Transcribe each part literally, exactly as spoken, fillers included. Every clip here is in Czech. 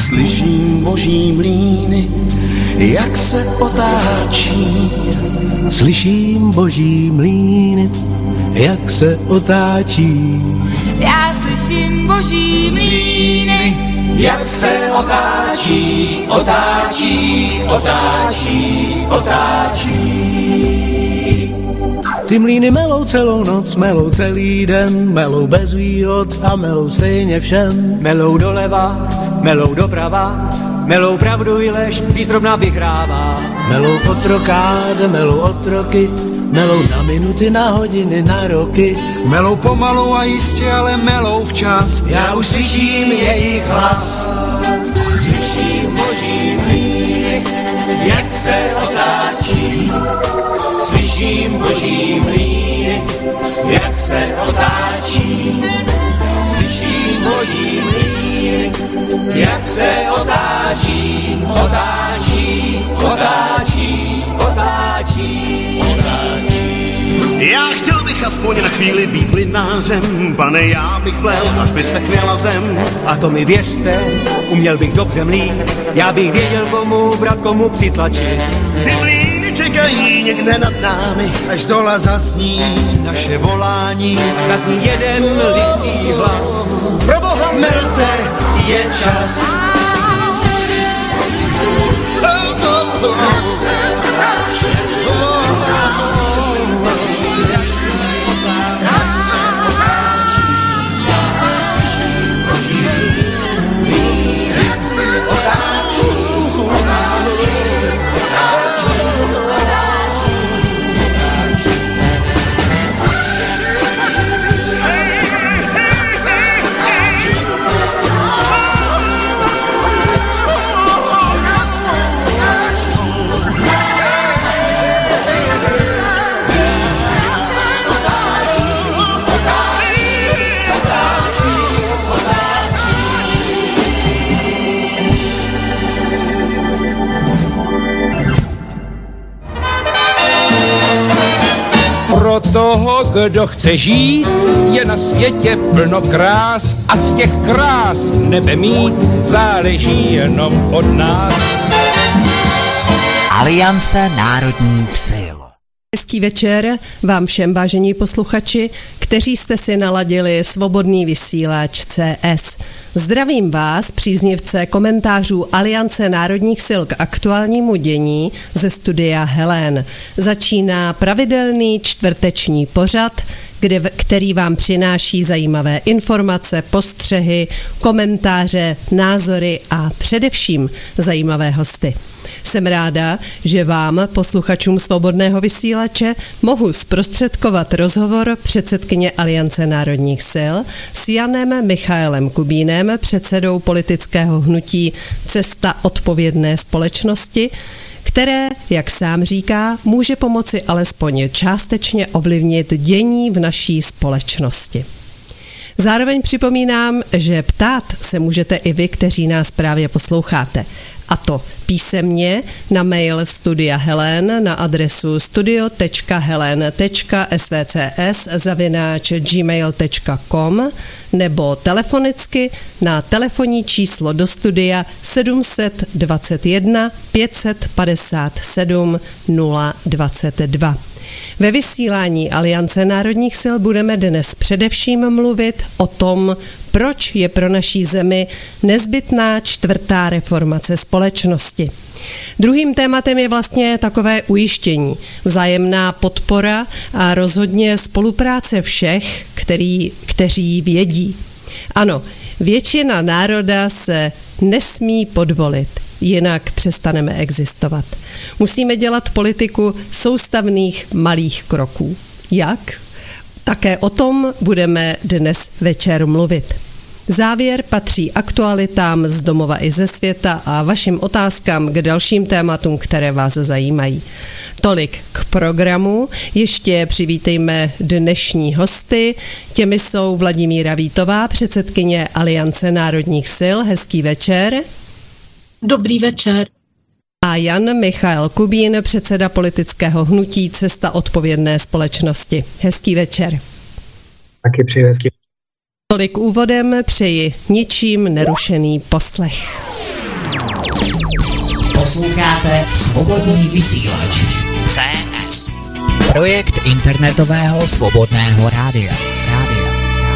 Slyším boží mlýny, jak se otáčí. Slyším boží mlýny, jak se otáčí. Já slyším boží mlýny, jak se otáčí, otáčí, otáčí, otáčí. Ty mlýny melou celou noc, melou celý den, melou bez výhod a melou stejně všem. Melou doleva, melou doprava, melou pravdu i lež, když zrovna vyhrává. Melou otrokáře, melou otroky, melou na minuty, na hodiny, na roky. Melou pomalu a jistě, ale melou včas. Já už slyším jejich hlas. Slyším boží mlýny, jak se otáčí. Slyším boží mlýny, jak se otáčí. Slyším boží mlýny, jak se otáčí, otáčí, otáčí, otáčí, otáčí. Já chtěl bych aspoň na chvíli být mlynářem, pane, já bych plel, až by se chvěla zem. A to mi věřte, uměl bych dobře mlít, já bych věděl, komu brat, komu přitlačit. Ty mlýny čekají někde nad námi, až dola zazní naše volání. Až zazní jeden lidský hlas. Pro Boha melte, je čas. Oh, oh, oh. Pro toho, kdo chce žít, je na světě plno krás a z těch krás nebe mít záleží jenom od nás. Aliance národních sil. Hezký večer vám všem, vážení posluchači, kteří jste si naladili svobodný vysílač C S. Zdravím vás, příznivce komentářů Aliance národních sil k aktuálnímu dění ze studia Helen. Začíná pravidelný čtvrteční pořad, kde, který vám přináší zajímavé informace, postřehy, komentáře, názory a především zajímavé hosty. Jsem ráda, že vám, posluchačům svobodného vysílače, mohu zprostředkovat rozhovor předsedkyně Aliance národních sil s Janem Michaelem Kubínem, předsedou politického hnutí Cesta odpovědné společnosti, které, jak sám říká, může pomoci alespoň částečně ovlivnit dění v naší společnosti. Zároveň připomínám, že ptát se můžete i vy, kteří nás právě posloucháte. A to písemně na mail Studia Helen na adresu studio tečka helen tečka s v c s zavináč gmail tečka com nebo telefonicky na telefonní číslo do studia sedm set dvacet jedna pět set padesát sedm nula dvacet dva. Ve vysílání Aliance národních sil budeme dnes především mluvit o tom, proč je pro naší zemi nezbytná čtvrtá reformace společnosti. Druhým tématem je vlastně takové ujištění, vzájemná podpora a rozhodně spolupráce všech, který, kteří vědí. Ano, většina národa se nesmí podvolit, jinak přestaneme existovat. Musíme dělat politiku soustavných malých kroků. Jak? Také o tom budeme dnes večer mluvit. Závěr patří aktualitám z domova i ze světa a vašim otázkám k dalším tématům, které vás zajímají. Tolik k programu. Ještě přivítejme dnešní hosty. Těmi jsou Vladimíra Vítová, předsedkyně Aliance národních sil. Hezký večer. Dobrý večer. A Jan Michael Kubín, předseda politického hnutí Cesta odpovědné společnosti. Hezký večer. Taky přeji hezký. Tolik úvodem, přeji ničím nerušený poslech. Posloucháte Svobodný vysílač C S. Projekt internetového svobodného rádia. Rádia.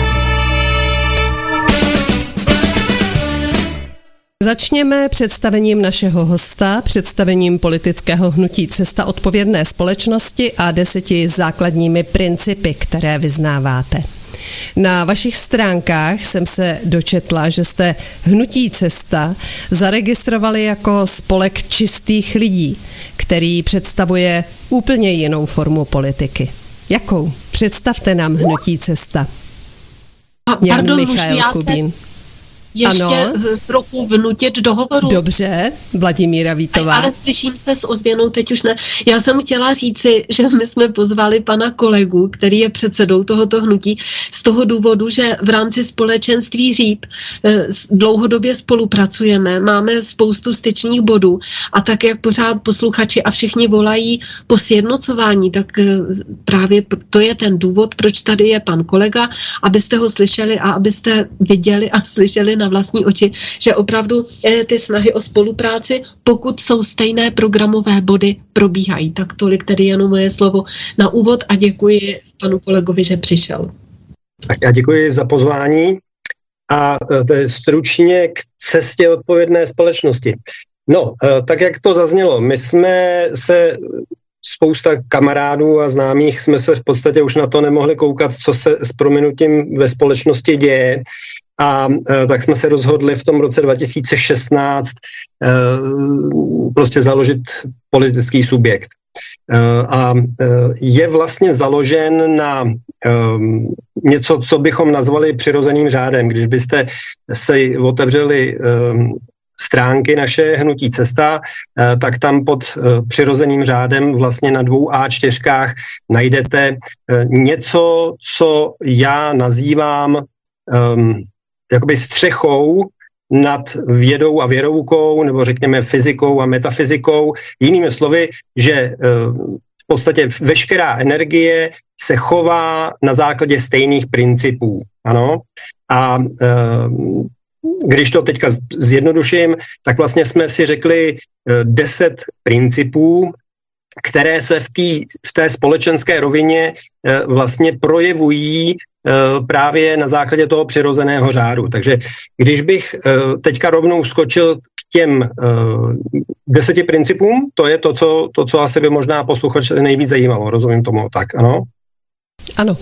Začněme představením našeho hosta, představením politického hnutí Cesta odpovědné společnosti a deseti základními principy, které vyznáváte. Na vašich stránkách jsem se dočetla, že jste hnutí Cesta zaregistrovali jako spolek čistých lidí, který představuje úplně jinou formu politiky. Jakou? Představte nám hnutí Cesta. A, Jan pardon, Michael já Kubín. se ještě ano. trochu vnutit do hovoru. Dobře, Vladimíra Vítová. Ale slyším se s ozvěnou, teď už ne. Já jsem chtěla říci, že my jsme pozvali pana kolegu, který je předsedou tohoto hnutí, z toho důvodu, že v rámci společenství Říp dlouhodobě spolupracujeme, máme spoustu styčních bodů a tak, jak pořád posluchači a všichni volají po sjednocování, tak právě to je ten důvod, proč tady je pan kolega, abyste ho slyšeli a abyste viděli a slyšeli na vlastní oči, že opravdu ty snahy o spolupráci, pokud jsou stejné programové body, probíhají. Tak tolik tedy jenom moje slovo na úvod a děkuji panu kolegovi, že přišel. Tak já děkuji za pozvání a stručně k cestě odpovědné společnosti. No, tak jak to zaznělo, my jsme se spousta kamarádů a známých jsme se v podstatě už na to nemohli koukat, co se s prominutím ve společnosti děje. A e, tak jsme se rozhodli v tom roce dva tisíce šestnáct e, prostě založit politický subjekt. E, a e, je vlastně založen na e, něco, co bychom nazvali přirozeným řádem. Když byste si otevřeli e, stránky naše hnutí Cesta, e, tak tam pod e, přirozeným řádem vlastně na dvou á čtyřkách najdete e, něco, co já nazývám e, jakoby střechou nad vědou a věroukou, nebo řekněme fyzikou a metafyzikou. Jinými slovy, že v podstatě veškerá energie se chová na základě stejných principů. Ano? A když to teďka zjednoduším, tak vlastně jsme si řekli deset principů, které se v, tý, v té společenské rovině vlastně projevují právě na základě toho přirozeného řádu. Takže když bych teďka rovnou skočil k těm deseti principům, to je to, co, to, co asi by možná posluchač nejvíc zajímalo. Rozumím tomu tak, ano? Ano.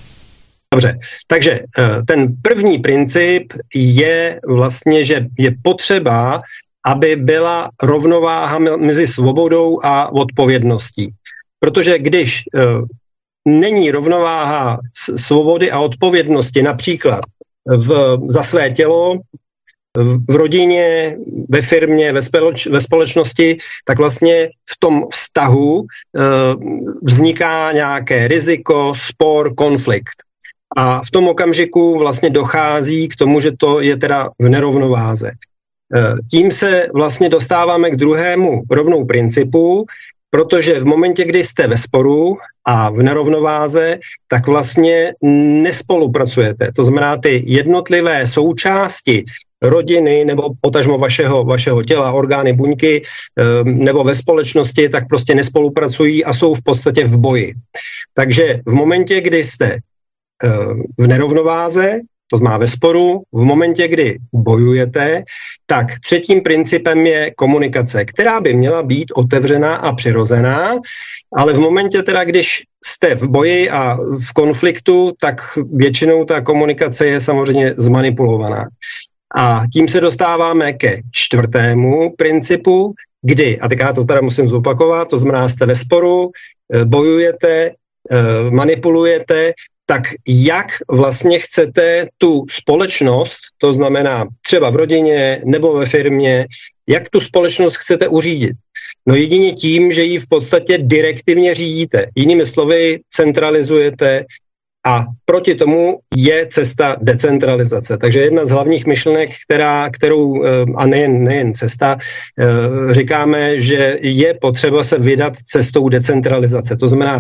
Dobře, takže ten první princip je vlastně, že je potřeba, aby byla rovnováha mezi svobodou a odpovědností. Protože když není rovnováha svobody a odpovědnosti například v, za své tělo, v rodině, ve firmě, ve, spoloč, ve společnosti, tak vlastně v tom vztahu e, vzniká nějaké riziko, spor, konflikt. A v tom okamžiku vlastně dochází k tomu, že to je teda v nerovnováze. E, tím se vlastně dostáváme k druhému rovnou principu, protože v momentě, kdy jste ve sporu a v nerovnováze, tak vlastně nespolupracujete. To znamená, ty jednotlivé součásti rodiny nebo potažmo vašeho, vašeho těla, orgány, buňky nebo ve společnosti, tak prostě nespolupracují a jsou v podstatě v boji. Takže v momentě, kdy jste v nerovnováze, to znamená ve sporu, v momentě, kdy bojujete, tak třetím principem je komunikace, která by měla být otevřená a přirozená, ale v momentě teda, když jste v boji a v konfliktu, tak většinou ta komunikace je samozřejmě zmanipulovaná. A tím se dostáváme ke čtvrtému principu, kdy, a teď já to teda musím zopakovat, to znamená, jste ve sporu, bojujete, manipulujete, tak jak vlastně chcete tu společnost, to znamená třeba v rodině nebo ve firmě, jak tu společnost chcete uřídit? No jedině tím, že ji v podstatě direktivně řídíte. Jinými slovy, centralizujete a proti tomu je cesta decentralizace. Takže jedna z hlavních myšlenek, která, kterou, a nejen, nejen cesta, říkáme, že je potřeba se vydat cestou decentralizace. To znamená,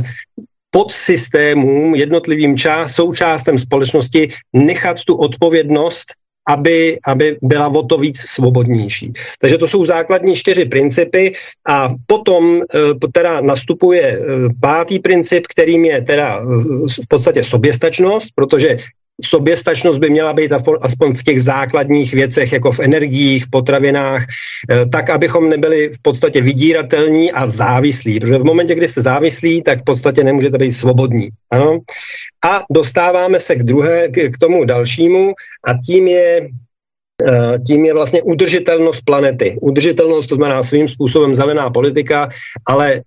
podsystémům, jednotlivým část, součástem společnosti nechat tu odpovědnost aby, aby byla o to víc svobodnější. Takže to jsou základní čtyři principy a potom teda nastupuje pátý princip, kterým je teda v podstatě soběstačnost, protože soběstačnost by měla být aspoň v těch základních věcech, jako v energiích, v potravinách, tak, abychom nebyli v podstatě vydíratelní a závislí. Protože v momentě, kdy jste závislí, tak v podstatě nemůžete být svobodní. Ano? A dostáváme se k druhé, k tomu dalšímu a tím je tím je vlastně udržitelnost planety. Udržitelnost, to znamená svým způsobem zelená politika, ale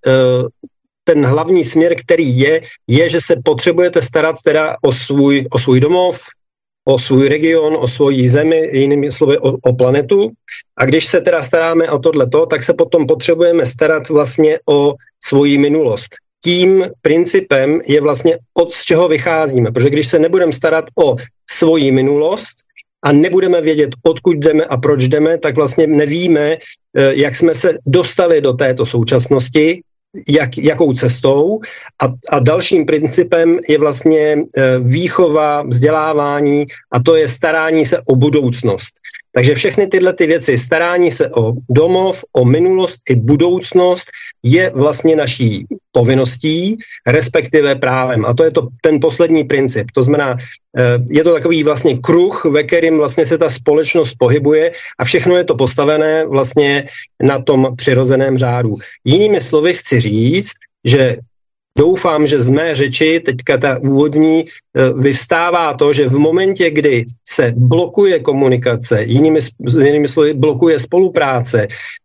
ten hlavní směr, který je, je, že se potřebujete starat teda o svůj, o svůj domov, o svůj region, o svoji zemi, jinými slovy o, o planetu. A když se teda staráme o tohleto, tak se potom potřebujeme starat vlastně o svoji minulost. Tím principem je vlastně od z čeho vycházíme, protože když se nebudeme starat o svoji minulost a nebudeme vědět, odkud jdeme a proč jdeme, tak vlastně nevíme, jak jsme se dostali do této současnosti, Jak, jakou cestou a, a dalším principem je vlastně e, výchova, vzdělávání a to je starání se o budoucnost. Takže všechny tyhle ty věci, starání se o domov, o minulost i budoucnost je vlastně naší povinností, respektive právem. A to je to, ten poslední princip. To znamená, je to takový vlastně kruh, ve kterým vlastně se ta společnost pohybuje a všechno je to postavené vlastně na tom přirozeném řádu. Jinými slovy chci říct, že doufám, že z mé řeči, teďka ta úvodní, vyvstává to, že v momentě, kdy se blokuje komunikace, jinými, jinými slovy blokuje spolupráce,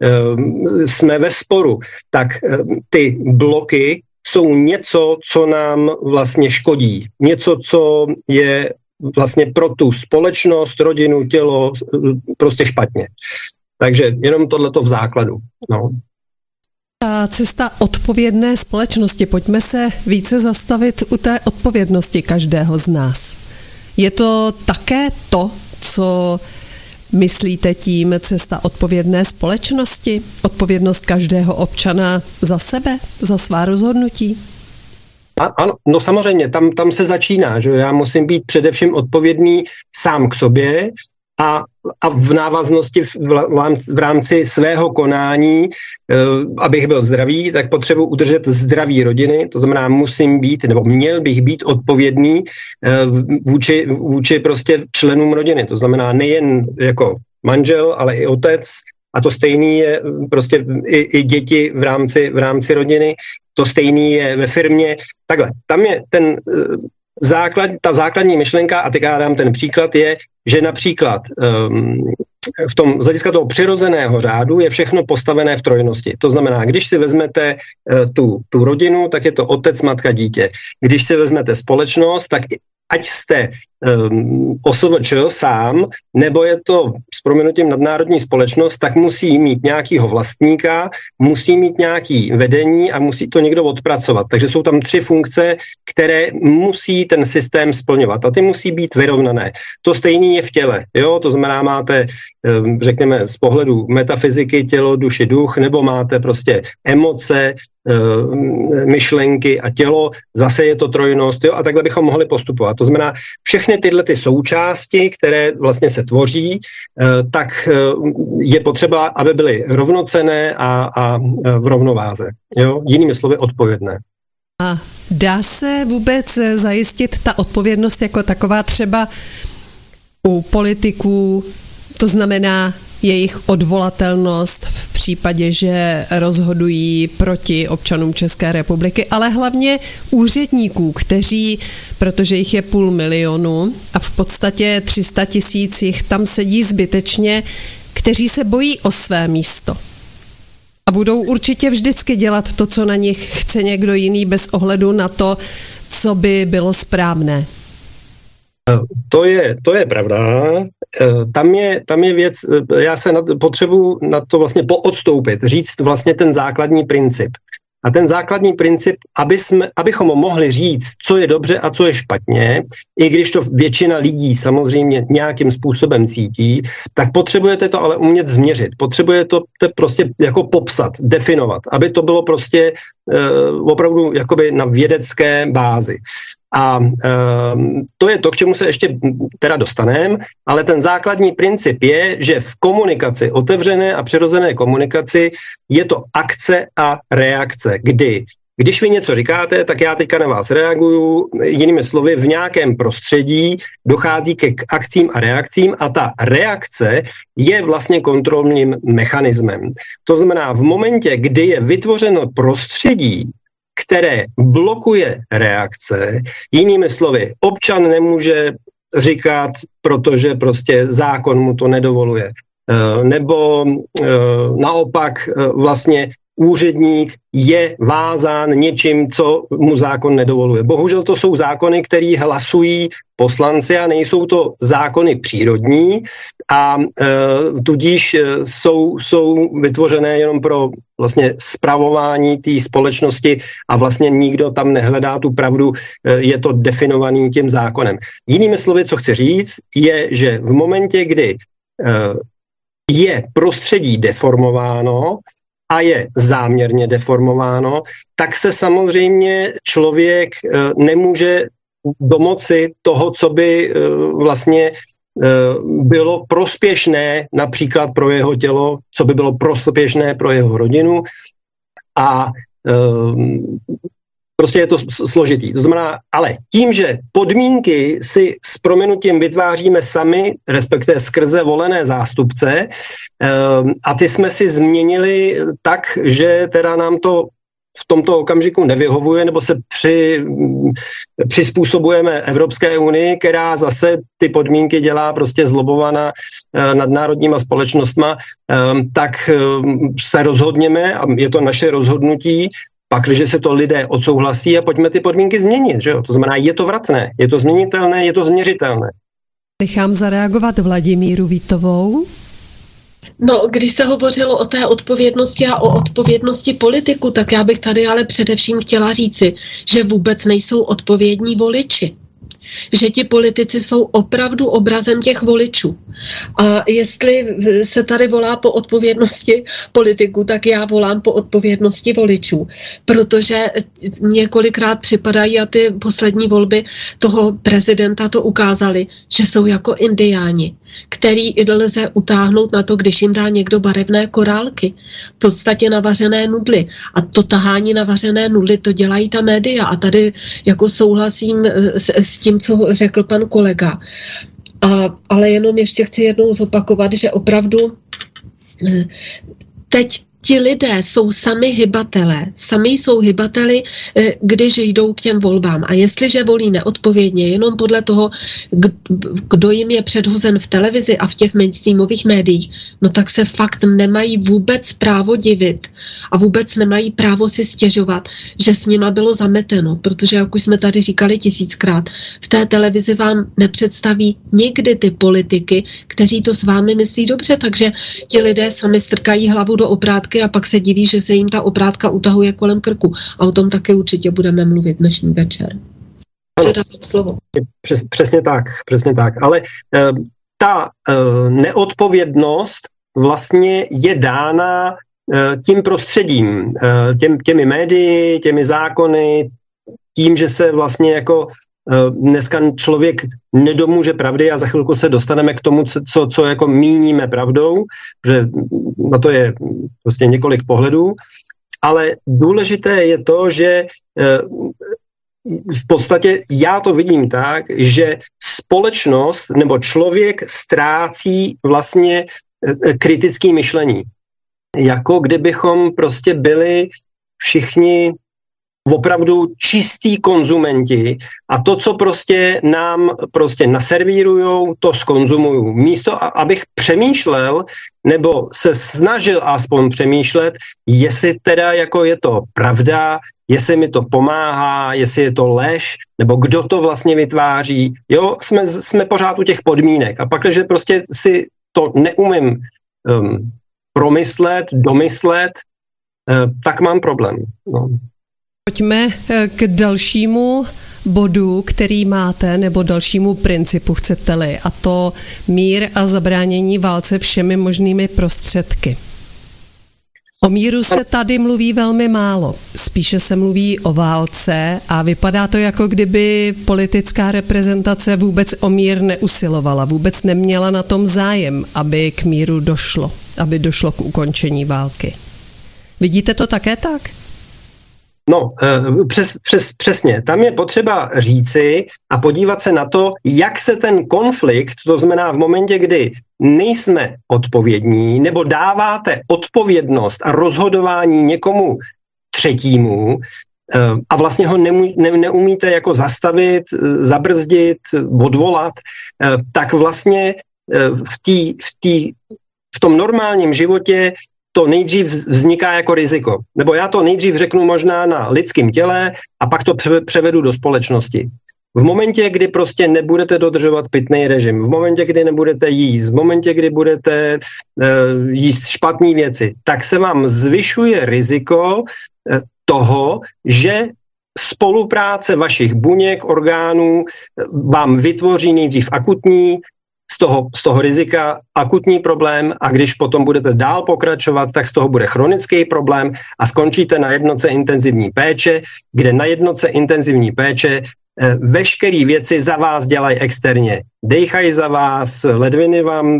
jsme ve sporu, tak ty bloky jsou něco, co nám vlastně škodí. Něco, co je vlastně pro tu společnost, rodinu, tělo prostě špatně. Takže jenom tohleto v základu. No. Ta cesta odpovědné společnosti, pojďme se více zastavit u té odpovědnosti každého z nás. Je to také to, co myslíte tím cesta odpovědné společnosti? Odpovědnost každého občana za sebe, za svá rozhodnutí? A, ano, no samozřejmě, tam, tam se začíná, že já musím být především odpovědný sám k sobě, A, a v návaznosti v, v rámci svého konání, e, abych byl zdravý, tak potřebuji udržet zdraví rodiny, to znamená musím být, nebo měl bych být odpovědný e, vůči, vůči prostě členům rodiny, to znamená nejen jako manžel, ale i otec a to stejný je prostě i, i děti v rámci, v rámci rodiny, to stejný je ve firmě, takhle, tam je ten... E, Základ, ta základní myšlenka, a teď já dám ten příklad, je, že například um, v tom z hlediska toho přirozeného řádu je všechno postavené v trojnosti. To znamená, když si vezmete uh, tu, tu rodinu, tak je to otec, matka, dítě. Když si vezmete společnost, tak ať jste um, O S V Č sám, nebo je to s prominutím nadnárodní společnost, tak musí mít nějakýho vlastníka, musí mít nějaký vedení a musí to někdo odpracovat. Takže jsou tam tři funkce, které musí ten systém splňovat a ty musí být vyrovnané. To stejné je v těle. Jo? To znamená, máte, um, řekněme, z pohledu metafyziky tělo, duši, duch, nebo máte prostě emoce, myšlenky a tělo, zase je to trojnost, jo, a takhle bychom mohli postupovat. To znamená, všechny tyhle ty součásti, které vlastně se tvoří, tak je potřeba, aby byly rovnocenné a, a v rovnováze. Jo? Jinými slovy odpovědné. A dá se vůbec zajistit ta odpovědnost jako taková třeba u politiků, to znamená jejich odvolatelnost v případě, že rozhodují proti občanům České republiky, ale hlavně úředníků, kteří, protože jich je půl milionu a v podstatě tři sta tisíc jich tam sedí zbytečně, kteří se bojí o své místo. A budou určitě vždycky dělat to, co na nich chce někdo jiný, bez ohledu na to, co by bylo správné. To je, to je pravda. Tam je, tam je věc, já se na, potřebuji na to vlastně poodstoupit, říct vlastně ten základní princip. A ten základní princip, aby jsme, abychom mohli říct, co je dobře a co je špatně, i když to většina lidí samozřejmě nějakým způsobem cítí, tak potřebujete to ale umět změřit. Potřebujete to, to prostě jako popsat, definovat, aby to bylo prostě uh, opravdu jakoby na vědecké bázi. A e, to je to, k čemu se ještě teda dostaneme, ale ten základní princip je, že v komunikaci, otevřené a přirozené komunikaci, je to akce a reakce, kdy když vy něco říkáte, tak já teďka na vás reaguju, jinými slovy, v nějakém prostředí dochází ke akcím a reakcím a ta reakce je vlastně kontrolním mechanismem. To znamená, v momentě, kdy je vytvořeno prostředí, které blokuje reakce, jinými slovy, občan nemůže říkat, protože prostě zákon mu to nedovoluje, nebo naopak vlastně úředník je vázán něčím, co mu zákon nedovoluje. Bohužel to jsou zákony, které hlasují poslanci a nejsou to zákony přírodní a e, tudíž jsou, jsou vytvořené jenom pro vlastně spravování té společnosti a vlastně nikdo tam nehledá tu pravdu, e, je to definovaný tím zákonem. Jinými slovy, co chci říct, je, že v momentě, kdy e, je prostředí deformováno, a je záměrně deformováno, tak se samozřejmě člověk nemůže domoci toho, co by vlastně bylo prospěšné například pro jeho tělo, co by bylo prospěšné pro jeho rodinu a prostě je to složitý. To znamená, ale tím, že podmínky si s prominutím vytváříme sami, respektive skrze volené zástupce, a ty jsme si změnili tak, že teda nám to v tomto okamžiku nevyhovuje, nebo se při, přizpůsobujeme Evropské unii, která zase ty podmínky dělá prostě zlobovaná nadnárodníma společnostma, tak se rozhodněme, a je to naše rozhodnutí, pakliže se to lidé odsouhlasí a pojďme ty podmínky změnit. Že jo? To znamená, je to vratné, je to změnitelné, je to změřitelné. Nechám zareagovat Vladimíru Vítovou. No, když se hovořilo o té odpovědnosti a o odpovědnosti politiku, tak já bych tady ale především chtěla říci, že vůbec nejsou odpovědní voliči. Že ti politici jsou opravdu obrazem těch voličů. A jestli se tady volá po odpovědnosti politiků, tak já volám po odpovědnosti voličů. Protože několikrát připadají a ty poslední volby toho prezidenta to ukázaly, že jsou jako indiáni, který lze utáhnout na to, když jim dá někdo barevné korálky, v podstatě navařené nudly. A to tahání na vařené nudly, to dělají ta média. A tady jako souhlasím s, s tím, co řekl pan kolega. A, ale jenom ještě chci jednou zopakovat, že opravdu teď ti lidé jsou sami hybatelé. Sami jsou hybateli, když jdou k těm volbám. A jestliže volí neodpovědně, jenom podle toho, kdo jim je předhozen v televizi a v těch mainstreamových médiích, no tak se fakt nemají vůbec právo divit a vůbec nemají právo si stěžovat, že s nima bylo zameteno, protože, jak už jsme tady říkali tisíckrát, v té televizi vám nepředstaví nikdy ty politiky, kteří to s vámi myslí dobře, takže ti lidé sami strkají hlavu do oprátky a pak se diví, že se jim ta oprátka utahuje kolem krku. A o tom také určitě budeme mluvit dnešní večer. Předávám slovo. Přes, přesně tak, přesně tak. Ale e, ta e, neodpovědnost vlastně je dána e, tím prostředím, e, těm, těmi médii, těmi zákony, tím, že se vlastně jako dneska člověk nedomůže pravdy a za chvilku se dostaneme k tomu, co, co jako míníme pravdou, že na to je prostě několik pohledů, ale důležité je to, že v podstatě já to vidím tak, že společnost nebo člověk ztrácí vlastně kritické myšlení. Jako kdybychom prostě byli všichni opravdu čistí konzumenti a to, co prostě nám prostě naservírujou, to skonzumuju. Místo, abych přemýšlel, nebo se snažil aspoň přemýšlet, jestli teda jako je to pravda, jestli mi to pomáhá, jestli je to lež, nebo kdo to vlastně vytváří. Jo, jsme, jsme pořád u těch podmínek. A pak, když prostě si to neumím um, promyslet, domyslet, uh, tak mám problém. No. Pojďme k dalšímu bodu, který máte, nebo dalšímu principu, chcete-li, a to mír a zabránění válce všemi možnými prostředky. O míru se tady mluví velmi málo. Spíše se mluví o válce a vypadá to, jako kdyby politická reprezentace vůbec o mír neusilovala, vůbec neměla na tom zájem, aby k míru došlo, aby došlo k ukončení války. Vidíte to také tak? No, přes, přes, přesně. Tam je potřeba říci a podívat se na to, jak se ten konflikt, to znamená v momentě, kdy nejsme odpovědní, nebo dáváte odpovědnost a rozhodování někomu třetímu a vlastně ho nemů, ne, neumíte jako zastavit, zabrzdit, odvolat, tak vlastně v, tý, v, tý, v tom normálním životě to nejdřív vzniká jako riziko. Nebo já to nejdřív řeknu možná na lidském těle a pak to převedu do společnosti. V momentě, kdy prostě nebudete dodržovat pitný režim, v momentě, kdy nebudete jíst, v momentě, kdy budete uh, jíst špatné věci, tak se vám zvyšuje riziko uh, toho, že spolupráce vašich buněk, orgánů vám vytvoří nejdřív akutní, Z toho, z toho rizika akutní problém a když potom budete dál pokračovat, tak z toho bude chronický problém a skončíte na jednotce intenzivní péče, kde na jednotce intenzivní péče eh, veškeré věci za vás dělají externě. Dejchají za vás, ledviny vám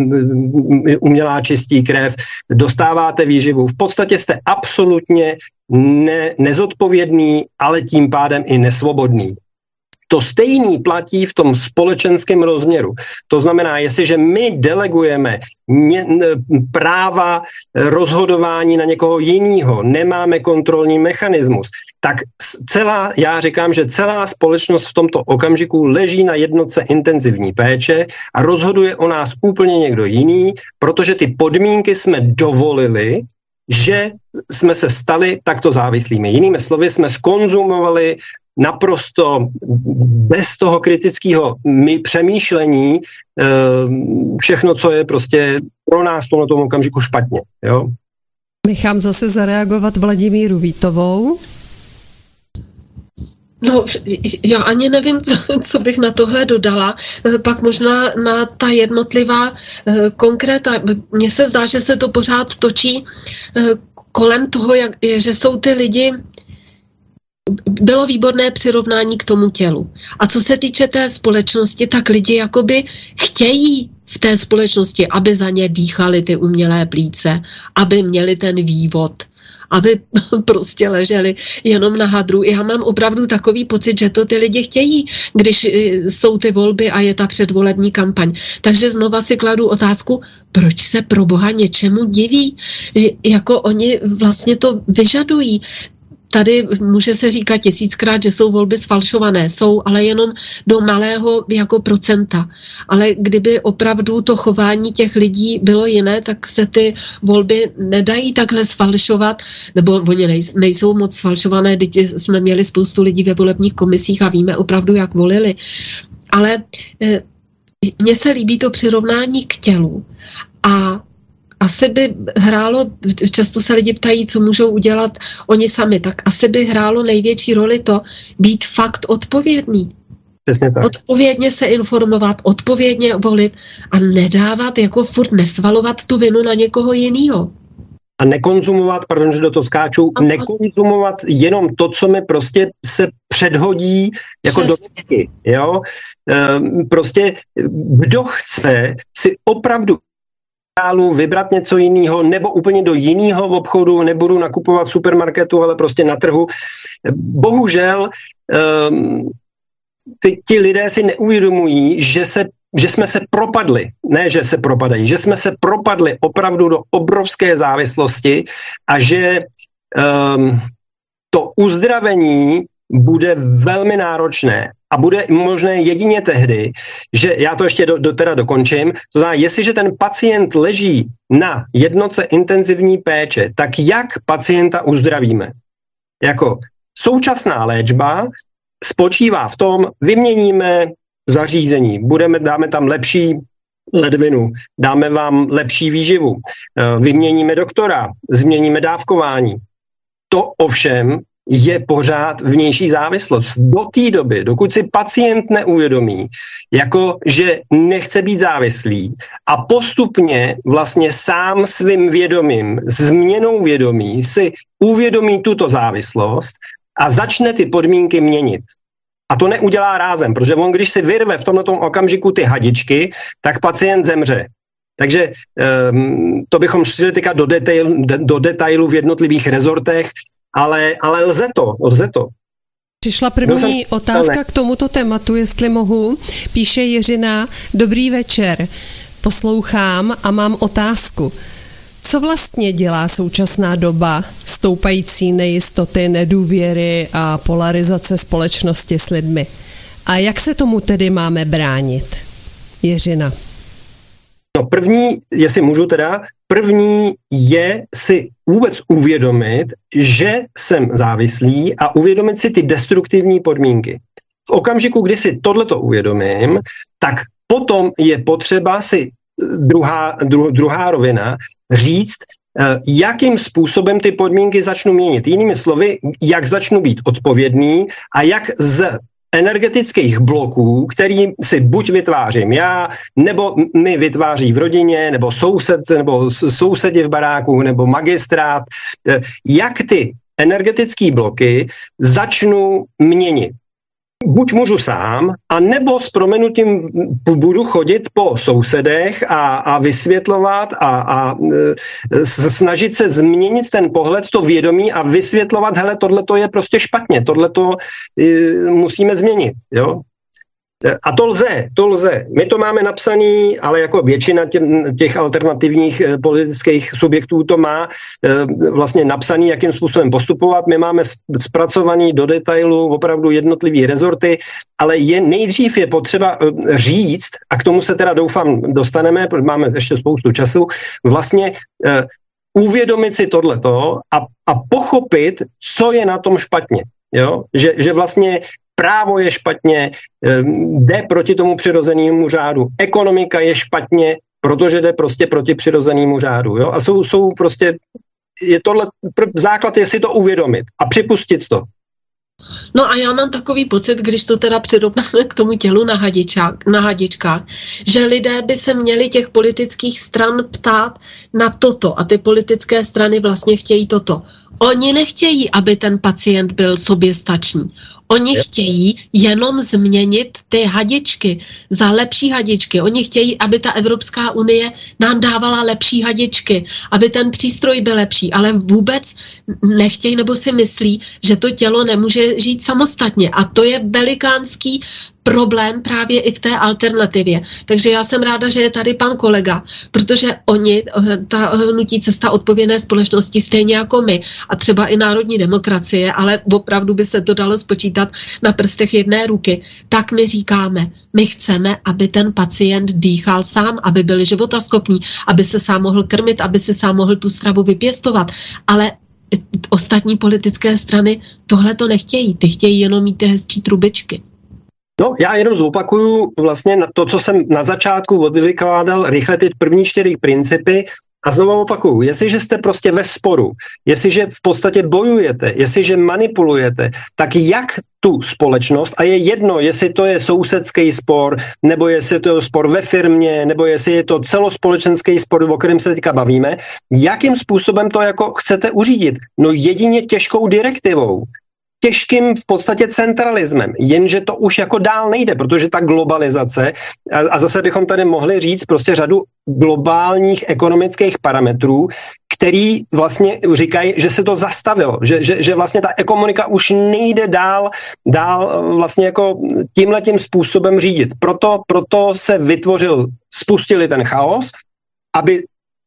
umělá čistí krev, dostáváte výživu. V podstatě jste absolutně ne, nezodpovědný, ale tím pádem i nesvobodný. To stejný platí v tom společenském rozměru. To znamená, jestliže my delegujeme ně, práva rozhodování na někoho jiného, nemáme kontrolní mechanismus, tak celá, já říkám, že celá společnost v tomto okamžiku leží na jednotce intenzivní péče a rozhoduje o nás úplně někdo jiný, protože ty podmínky jsme dovolili, že jsme se stali takto závislými. Jinými slovy, jsme skonzumovali naprosto bez toho kritického přemýšlení všechno, co je prostě pro nás v tomto okamžiku špatně. Jo? Nechám zase zareagovat Vladimíru Vítovou. No, já ani nevím, co, co bych na tohle dodala. Pak možná na ta jednotlivá konkréta. Mně se zdá, že se to pořád točí kolem toho, jak, že jsou ty lidi. Bylo výborné přirovnání k tomu tělu. A co se týče té společnosti, tak lidi jakoby chtějí v té společnosti, aby za ně dýchali ty umělé plíce, aby měli ten vývod, aby prostě leželi jenom na hadru. Já mám opravdu takový pocit, že to ty lidi chtějí, když jsou ty volby a je ta předvolební kampaň. Takže znova si kladu otázku, proč se pro Boha něčemu diví? Jako oni vlastně to vyžadují. Tady může se říkat tisíckrát, že jsou volby sfalšované. Jsou, ale jenom do malého jako procenta. Ale kdyby opravdu to chování těch lidí bylo jiné, tak se ty volby nedají takhle sfalšovat, nebo oni nejsou moc sfalšované, teď jsme měli spoustu lidí ve volebních komisích a víme opravdu, jak volili. Ale e, mně se líbí to přirovnání k tělu a asi by hrálo, často se lidi ptají, co můžou udělat oni sami, tak asi by hrálo největší roli to být fakt odpovědný. Přesně tak. Odpovědně se informovat, odpovědně volit a nedávat, jako furt nesvalovat tu vinu na někoho jiného. A nekonzumovat, pardon, že do toho skáču, Aha. nekonzumovat jenom to, co mi prostě se předhodí jako do ruky, jo. Ehm, prostě kdo chce si opravdu vybrat něco jiného, nebo úplně do jiného obchodu, nebudu nakupovat v supermarketu, ale prostě na trhu. Bohužel um, ty, ti lidé si neuvědomují, že, se, že jsme se propadli, ne, že se propadají, že jsme se propadli opravdu do obrovské závislosti a že um, to uzdravení bude velmi náročné a bude možné jedině tehdy, že já to ještě do, do, teda dokončím, to znamená, jestliže ten pacient leží na jednotce intenzivní péče, tak jak pacienta uzdravíme? Jako současná léčba spočívá v tom, vyměníme zařízení, budeme, dáme tam lepší ledvinu, dáme vám lepší výživu, vyměníme doktora, změníme dávkování. To ovšem je pořád vnější závislost. Do té doby, dokud si pacient neuvědomí, jako že nechce být závislý a postupně vlastně sám svým vědomím, změnou vědomí si uvědomí tuto závislost a začne ty podmínky měnit. A to neudělá rázem, protože on, když si vyrve v tomto okamžiku ty hadičky, tak pacient zemře. Takže um, to bychom šli teďka do, detail, do detailu v jednotlivých rezortech, ale, ale lze to, lze to. Přišla první otázka k tomuto tématu, jestli mohu. Píše Jiřina, dobrý večer, poslouchám a mám otázku. Co vlastně dělá současná doba stoupající nejistoty, nedůvěry a polarizace společnosti s lidmi? A jak se tomu tedy máme bránit? Jiřina. No první, jestli můžu teda, první je si vůbec uvědomit, že jsem závislý a uvědomit si ty destruktivní podmínky. V okamžiku, kdy si tohleto uvědomím, tak potom je potřeba si druhá, dru, druhá rovina říct, jakým způsobem ty podmínky začnu měnit. Jinými slovy, jak začnu být odpovědný a jak z energetických bloků, který si buď vytvářím já, nebo mi vytváří v rodině, nebo soused, nebo sousedi v baráku, nebo magistrát, jak ty energetické bloky začnu měnit. Buď můžu sám, a nebo s prominutím budu chodit po sousedech a, a vysvětlovat a, a e, snažit se změnit ten pohled, to vědomí a vysvětlovat, hele, tohleto je prostě špatně, tohleto e, musíme změnit, jo. A to lze, to lze. My to máme napsaný, ale jako většina těch, těch alternativních e, politických subjektů to má e, vlastně napsaný, jakým způsobem postupovat. My máme zpracovaný do detailu opravdu jednotlivý rezorty, ale je, nejdřív je potřeba e, říct, a k tomu se teda doufám dostaneme, protože máme ještě spoustu času, vlastně e, uvědomit si tohleto a, a pochopit, co je na tom špatně. Jo? Že, že vlastně právo je špatně, jde proti tomu přirozenému řádu. Ekonomika je špatně, protože jde prostě proti přirozenému řádu. Jo? A jsou, jsou prostě, je tohle, základ je si to uvědomit a připustit to. No a já mám takový pocit, když to teda přirovnáme k tomu tělu na, hadičák, na hadičkách, že lidé by se měli těch politických stran ptát na toto a ty politické strany vlastně chtějí toto. Oni nechtějí, aby ten pacient byl soběstačný. Oni chtějí jenom změnit ty hadičky za lepší hadičky. Oni chtějí, aby ta Evropská unie nám dávala lepší hadičky, aby ten přístroj byl lepší, ale vůbec nechtějí nebo si myslí, že to tělo nemůže žít samostatně. A to je velikánský problém právě i v té alternativě. Takže já jsem ráda, že je tady pan kolega, protože oni, ta hnutí Cesta odpovědné společnosti, stejně jako my, a třeba i národní demokracie, ale opravdu by se to dalo spočítat na prstech jedné ruky, tak my říkáme, my chceme, aby ten pacient dýchal sám, aby byl životaschopný, aby se sám mohl krmit, aby se sám mohl tu stravu vypěstovat, ale ostatní politické strany tohle to nechtějí, ty chtějí jenom mít ty hezčí trubičky. No, já jenom zopakuju vlastně na to, co jsem na začátku odvykládal, rychle ty první čtyři principy a znovu opakuju, jestliže jste prostě ve sporu, jestliže v podstatě bojujete, jestliže manipulujete, tak jak tu společnost, a je jedno, jestli to je sousedský spor, nebo jestli to je spor ve firmě, nebo jestli je to celospolečenský spor, o kterém se teďka bavíme, jakým způsobem to jako chcete uřídit? No jedině těžkou direktivou. Těžkým v podstatě centralismem, jenže to už jako dál nejde, protože ta globalizace, a, a zase bychom tady mohli říct prostě řadu globálních ekonomických parametrů, který vlastně říkají, že se to zastavilo, že, že, že vlastně ta ekonomika už nejde dál, dál vlastně jako tímhletím způsobem řídit. Proto, proto se vytvořil, spustili ten chaos, aby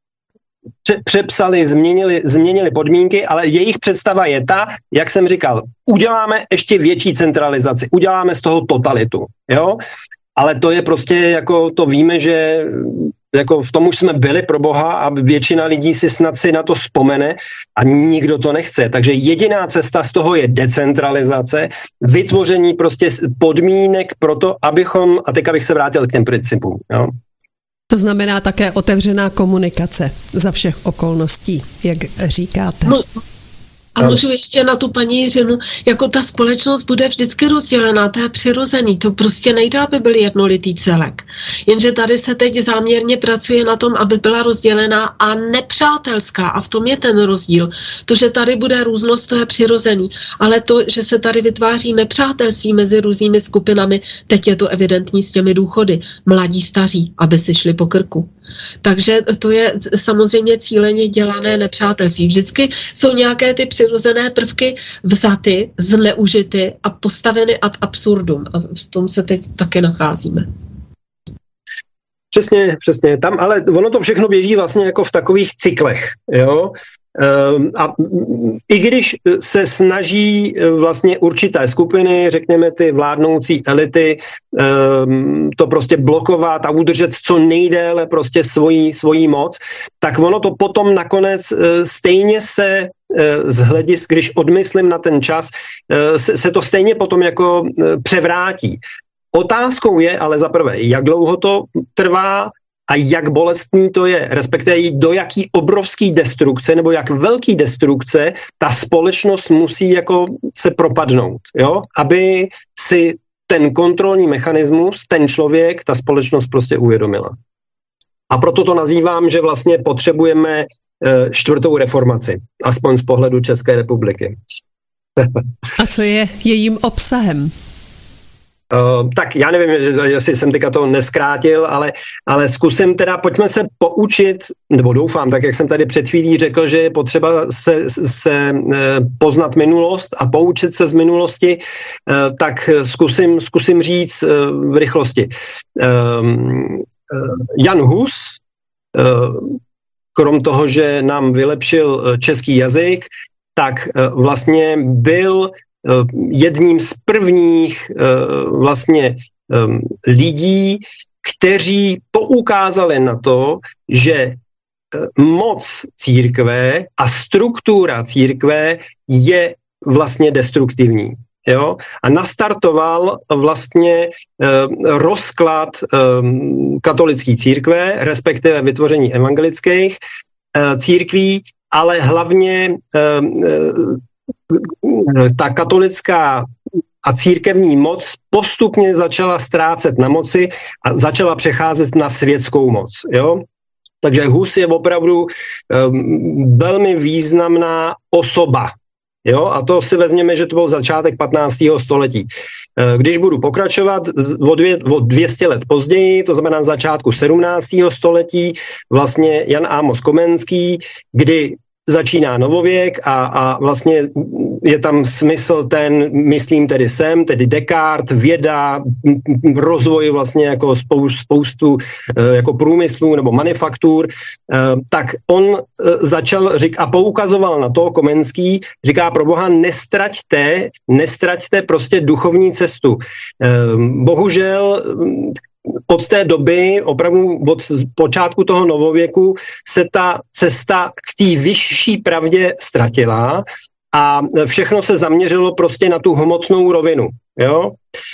přepsali, změnili, změnili podmínky, ale jejich představa je ta, jak jsem říkal, uděláme ještě větší centralizaci, uděláme z toho totalitu, jo? Ale to je prostě, jako to víme, že jako v tom už jsme byli pro boha a většina lidí si snad si na to vzpomene a nikdo to nechce. Takže jediná cesta z toho je decentralizace, vytvoření prostě podmínek pro to, abychom, a teď bych se vrátil k těm principům, jo? To znamená také otevřená komunikace za všech okolností, jak říkáte. No, A můžu ještě na tu paní Jiřinu, jako ta společnost bude vždycky rozdělená, to je přirozený, to prostě nejde, aby byl jednolitý celek. Jenže tady se teď záměrně pracuje na tom, aby byla rozdělená a nepřátelská a v tom je ten rozdíl. To, že tady bude různost, to je přirozený, ale to, že se tady vytváří nepřátelství mezi různými skupinami, teď je to evidentní s těmi důchody, mladí staří, aby si šli po krku. Takže to je samozřejmě cíleně dělané nepřátelství. Vždycky jsou nějaké ty přirozené prvky vzaty, zneužity a postaveny ad absurdum. A v tom se teď taky nacházíme. Přesně, přesně. Tam, ale ono to všechno běží vlastně jako v takových cyklech, jo. A i když se snaží vlastně určité skupiny, řekněme ty vládnoucí elity, to prostě blokovat a udržet co nejdéle prostě svoji, svoji moc, tak ono to potom nakonec stejně se z hledisk, když odmyslím na ten čas, se to stejně potom jako převrátí. Otázkou je ale zaprvé, jak dlouho to trvá, a jak bolestný to je, respektive do jaký obrovský destrukce nebo jak velký destrukce ta společnost musí jako se propadnout, jo? Aby si ten kontrolní mechanismus, ten člověk, ta společnost prostě uvědomila. A proto to nazývám, že vlastně potřebujeme e, čtvrtou reformaci, aspoň z pohledu České republiky. A co je jejím obsahem? Uh, tak já nevím, jestli jsem teďka to neskrátil, ale, ale zkusím teda, pojďme se poučit, nebo doufám, tak jak jsem tady před chvílí řekl, že je potřeba se, se poznat minulost a poučit se z minulosti, uh, tak zkusím, zkusím říct uh, v rychlosti. Uh, uh, Jan Hus, uh, krom toho, že nám vylepšil český jazyk, tak uh, vlastně byl jedním z prvních uh, vlastně um, lidí, kteří poukázali na to, že uh, moc církve a struktura církve je vlastně destruktivní. Jo? A nastartoval vlastně uh, rozklad um, katolické církve, respektive vytvoření evangelických uh, církví, ale hlavně uh, ta katolická a církevní moc postupně začala ztrácet na moci a začala přecházet na světskou moc. Jo? Takže Hus je opravdu um, velmi významná osoba. Jo? A to si vezměme, že to byl začátek patnáctého století. Když budu pokračovat o, dvě, o dvě stě let později, to znamená na začátku sedmnáctého století, vlastně Jan Amos Komenský, kdy začíná novověk a, a vlastně je tam smysl ten, myslím tedy sem, tedy Descartes, věda, rozvoj vlastně jako spoustu, spoustu jako průmyslů nebo manufaktur, tak on začal řík, a poukazoval na to Komenský, říká pro Boha, nestraťte, nestraťte prostě duchovní cestu. Bohužel od té doby, opravdu od počátku toho novověku, se ta cesta k té vyšší pravdě ztratila a všechno se zaměřilo prostě na tu hmotnou rovinu. Jo?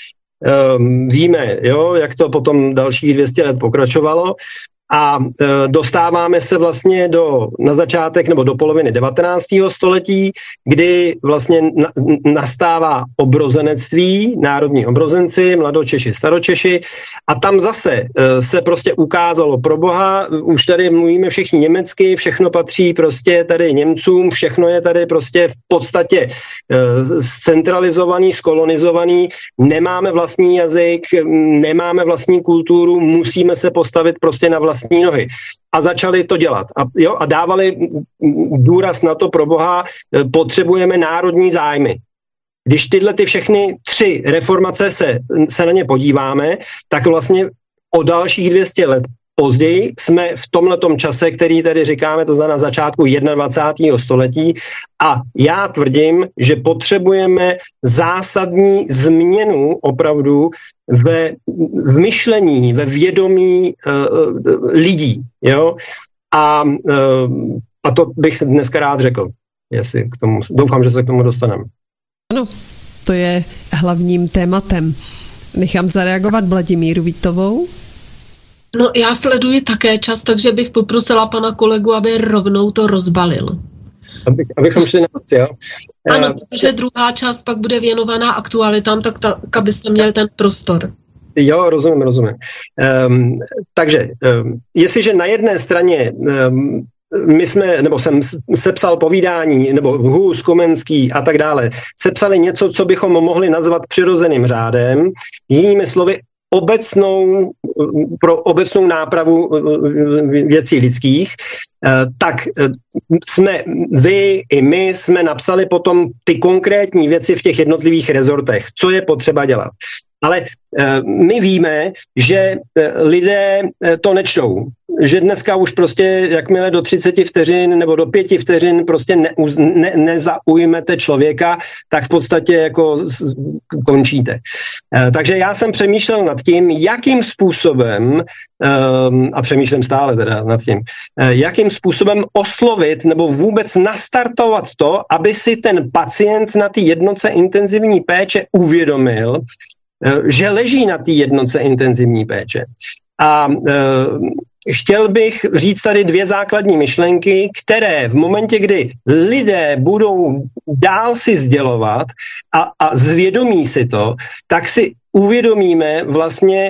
Ehm, víme, jo, jak to potom dalších dvě stě let pokračovalo. A e, dostáváme se vlastně do, na začátek nebo do poloviny devatenáctého století, kdy vlastně na, nastává obrozenectví, národní obrozenci, mladočeši, staročeši a tam zase e, se prostě ukázalo pro Boha, už tady mluvíme všichni německy, všechno patří prostě tady Němcům, všechno je tady prostě v podstatě e, zcentralizovaný, skolonizovaný, nemáme vlastní jazyk, nemáme vlastní kulturu, musíme se postavit prostě na vlastní nohy. A začali to dělat. A, jo, a dávali důraz na to pro Boha, potřebujeme národní zájmy. Když tyhle ty všechny tři reformace se, se na ně podíváme, tak vlastně o dalších dvě stě let později jsme v tomhletom čase, který tady říkáme, to znamená na začátku dvacátého prvního století a já tvrdím, že potřebujeme zásadní změnu opravdu ve, v myšlení, ve vědomí uh, lidí. Jo? A, uh, a to bych dneska rád řekl. Jestli k tomu, doufám, že se k tomu dostaneme. Ano, to je hlavním tématem. Nechám zareagovat Vladimíru Vítovou. No, já sleduji také čas, takže bych poprosila pana kolegu, aby rovnou to rozbalil. abych, abychom šli na akci, jo? Ano, protože druhá část pak bude věnovaná aktualitám, tak, tak abyste měli ten prostor. Jo, rozumím, rozumím. Um, takže, um, jestliže na jedné straně um, my jsme, nebo jsem sepsal povídání, nebo Hus, Komenský a tak dále, sepsali něco, co bychom mohli nazvat přirozeným řádem, jinými slovy obecnou, pro obecnou nápravu věcí lidských, tak jsme, vy i my jsme napsali potom ty konkrétní věci v těch jednotlivých rezortech, co je potřeba dělat. Ale my víme, že lidé to nečtou. Že dneska už prostě, jakmile do třicet vteřin nebo do pěti vteřin prostě ne, ne, nezaujmete člověka, tak v podstatě jako končíte. Takže já jsem přemýšlel nad tím, jakým způsobem, a přemýšlím stále teda nad tím, jakým způsobem oslovit nebo vůbec nastartovat to, aby si ten pacient na té jednotce intenzivní péče uvědomil, že leží na té jednotce intenzivní péče. A e, chtěl bych říct tady dvě základní myšlenky, které v momentě, kdy lidé budou dál si sdělovat a, a zvědomí si to, tak si uvědomíme vlastně, e,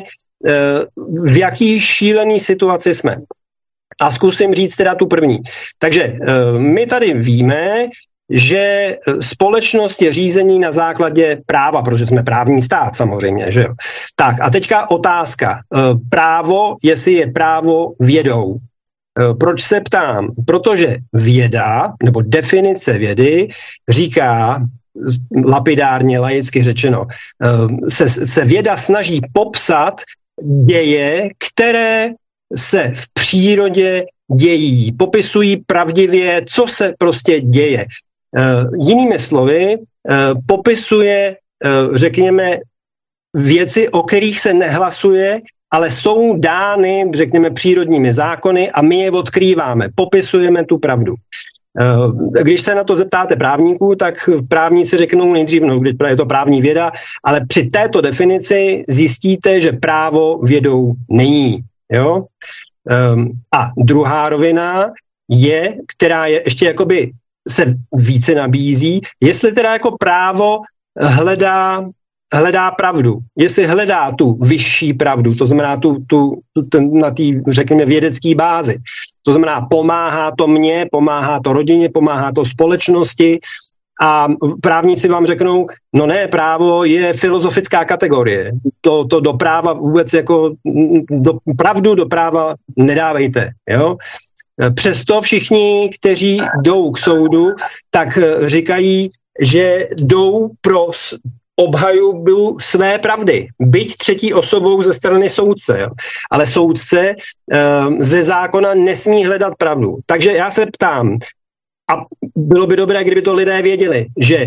v jaký šílený situaci jsme. A zkusím říct teda tu první. Takže e, my tady víme, že společnost je řízení na základě práva, protože jsme právní stát samozřejmě, že jo. Tak a teďka otázka. Právo, jestli je právo vědou. Proč se ptám? Protože věda, nebo definice vědy říká, lapidárně, laicky řečeno, se, se věda snaží popsat děje, které se v přírodě dějí, popisují pravdivě, co se prostě děje. Uh, jinými slovy, uh, popisuje, uh, řekněme, věci, o kterých se nehlasuje, ale jsou dány, řekněme, přírodními zákony a my je odkrýváme, popisujeme tu pravdu. Uh, když se na to zeptáte právníků, tak právníci řeknou nejdřív, no, když je to právní věda, ale při této definici zjistíte, že právo vědou není. Jo? Um, a druhá rovina je, která je ještě jakoby se více nabízí, jestli teda jako právo hledá, hledá pravdu, jestli hledá tu vyšší pravdu, to znamená tu, tu, tu ten, na té, řekněme, vědecké bázi. To znamená, pomáhá to mně, pomáhá to rodině, pomáhá to společnosti a právníci vám řeknou, no ne, právo je filozofická kategorie. To, to do práva vůbec jako, do, pravdu do práva nedávejte, jo? Přesto všichni, kteří jdou k soudu, tak říkají, že jdou pro obhajobu své pravdy, byť třetí osobou ze strany soudce. Jo. Ale soudce ze zákona nesmí hledat pravdu. Takže já se ptám, a bylo by dobré, kdyby to lidé věděli, že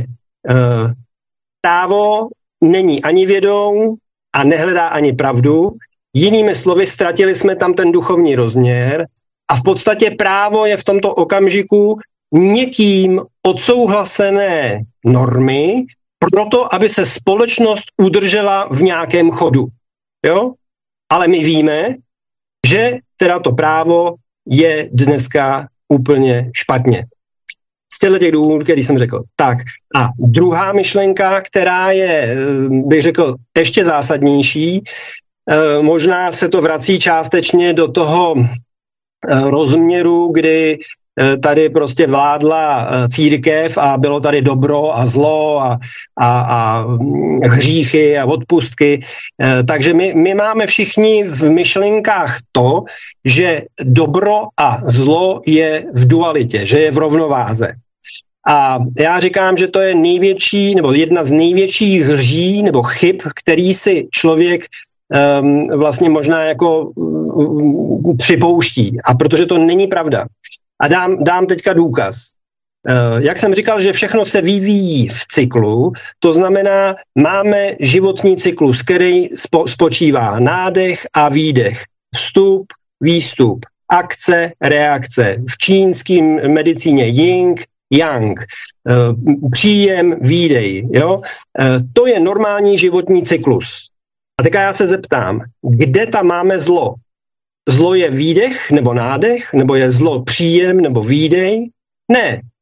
právo není ani vědou a nehledá ani pravdu. Jinými slovy, ztratili jsme tam ten duchovní rozměr, a v podstatě právo je v tomto okamžiku někým odsouhlasené normy proto, aby se společnost udržela v nějakém chodu. Jo? Ale my víme, že teda to právo je dneska úplně špatně. Z těchto těch důvodů, který jsem řekl. Tak a druhá myšlenka, která je, bych řekl, ještě zásadnější, možná se to vrací částečně do toho rozměru, kdy tady prostě vládla církev a bylo tady dobro a zlo a, a, a hříchy a odpustky. Takže my, my máme všichni v myšlenkách to, že dobro a zlo je v dualitě, že je v rovnováze. A já říkám, že to je největší, nebo jedna z největších lží nebo chyb, který si člověk um, vlastně možná jako um, připouští. A protože to není pravda. A dám, dám teďka důkaz. Uh, jak jsem říkal, že všechno se vyvíjí v cyklu, to znamená, máme životní cyklus, který spo, spočívá nádech a výdech, vstup, výstup, akce, reakce. V čínském medicíně yin, yang, uh, příjem, výdej. Jo? Uh, to je normální životní cyklus. A teďka já se zeptám, kde tam máme zlo? Zlo je výdech nebo nádech, nebo je zlo příjem nebo výdej? Ne.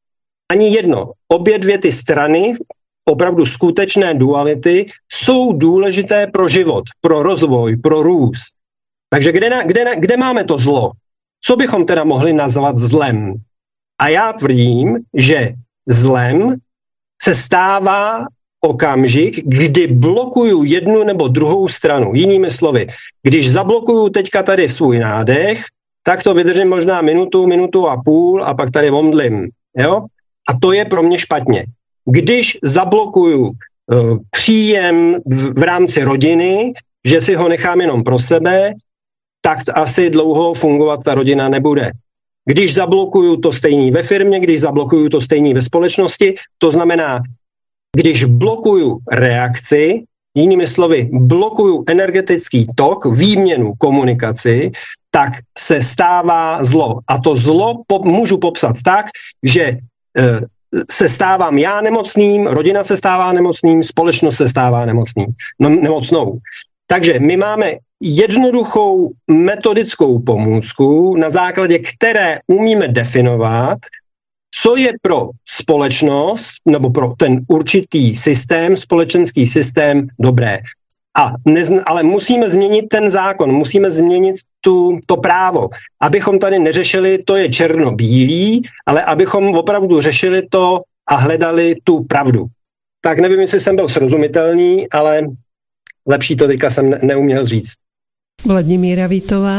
Ani jedno. Obě dvě ty strany, opravdu skutečné duality, jsou důležité pro život, pro rozvoj, pro růst. Takže kde, na, kde, na, kde máme to zlo? Co bychom teda mohli nazvat zlem? A já tvrdím, že zlem se stává okamžik, kdy blokuju jednu nebo druhou stranu. Jinými slovy, když zablokuju teďka tady svůj nádech, tak to vydržím možná minutu, minutu a půl a pak tady omdlím. Jo? A to je pro mě špatně. Když zablokuju uh, příjem v, v rámci rodiny, že si ho nechám jenom pro sebe, tak asi dlouho fungovat ta rodina nebude. Když zablokuju to stejný ve firmě, když zablokuju to stejný ve společnosti, to znamená, když blokuju reakci, jinými slovy, blokuju energetický tok, výměnu, komunikaci, tak se stává zlo. A to zlo po, můžu popsat tak, že e, se stávám já nemocným, rodina se stává nemocným, společnost se stává nemocným, no, nemocnou. Takže my máme jednoduchou metodickou pomůcku, na základě které umíme definovat, co je pro společnost nebo pro ten určitý systém, společenský systém dobré. A nezn- ale musíme změnit ten zákon, musíme změnit tu, to právo, abychom tady neřešili, to je černobílý, ale abychom opravdu řešili to a hledali tu pravdu. Tak nevím, jestli jsem byl srozumitelný, ale lepší to teďka jsem ne- neuměl říct. Vladimíra Vítová?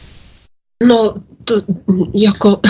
No, to jako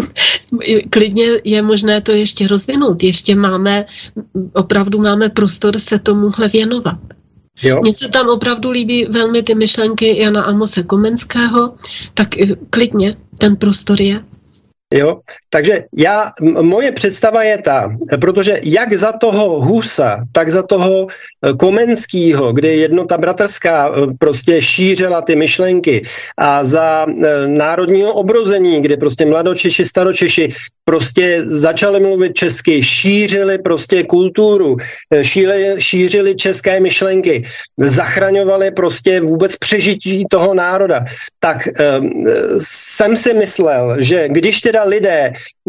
klidně je možné to ještě rozvinout. Ještě máme, opravdu máme prostor se tomuhle věnovat. Mně se tam opravdu líbí velmi ty myšlenky Jana Amose Komenského, tak klidně ten prostor je. Jo, takže já, moje představa je ta, protože jak za toho Husa, tak za toho Komenskýho, kde jednota bratrská prostě šířila ty myšlenky a za národního obrození, kde prostě mladočeši, staročeši prostě začali mluvit česky, šířili prostě kulturu, šířili, šířili české myšlenky, zachraňovali prostě vůbec přežití toho národa. Tak jsem si myslel, že když teda lidé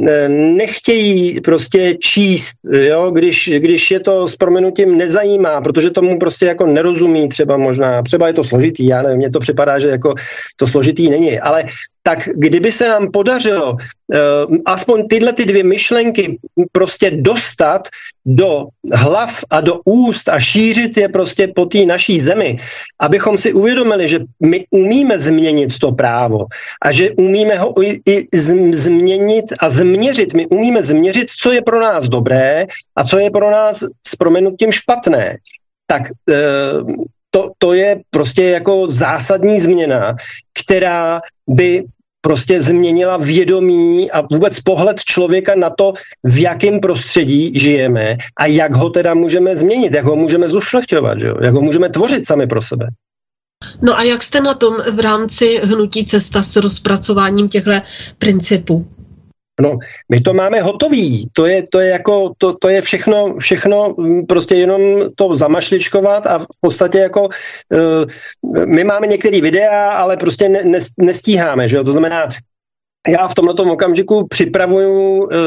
nechtějí prostě číst, jo, když, když je to s prominutím nezajímá, protože tomu prostě jako nerozumí třeba možná, třeba je to složitý, já nevím, mně to připadá, že jako to složitý není, ale tak kdyby se nám podařilo uh, aspoň tyhle ty dvě myšlenky prostě dostat do hlav a do úst a šířit je prostě po té naší zemi, abychom si uvědomili, že my umíme změnit to právo a že umíme ho i, i změnit a změřit. My umíme změřit, co je pro nás dobré a co je pro nás s prominutím špatné. Tak uh, to, to je prostě jako zásadní změna, která by prostě změnila vědomí a vůbec pohled člověka na to, v jakém prostředí žijeme a jak ho teda můžeme změnit, jak ho můžeme zušlechťovat, že jo? Jak ho můžeme tvořit sami pro sebe. No a jak jste na tom v rámci hnutí Cesta s rozpracováním těchto principů? No, my to máme hotový, to je, to je jako, to, to je všechno, všechno prostě jenom to zamašličkovat a v podstatě jako uh, my máme některé videa, ale prostě ne, ne, nestíháme, že jo, to znamená, já v tomto okamžiku připravuju uh,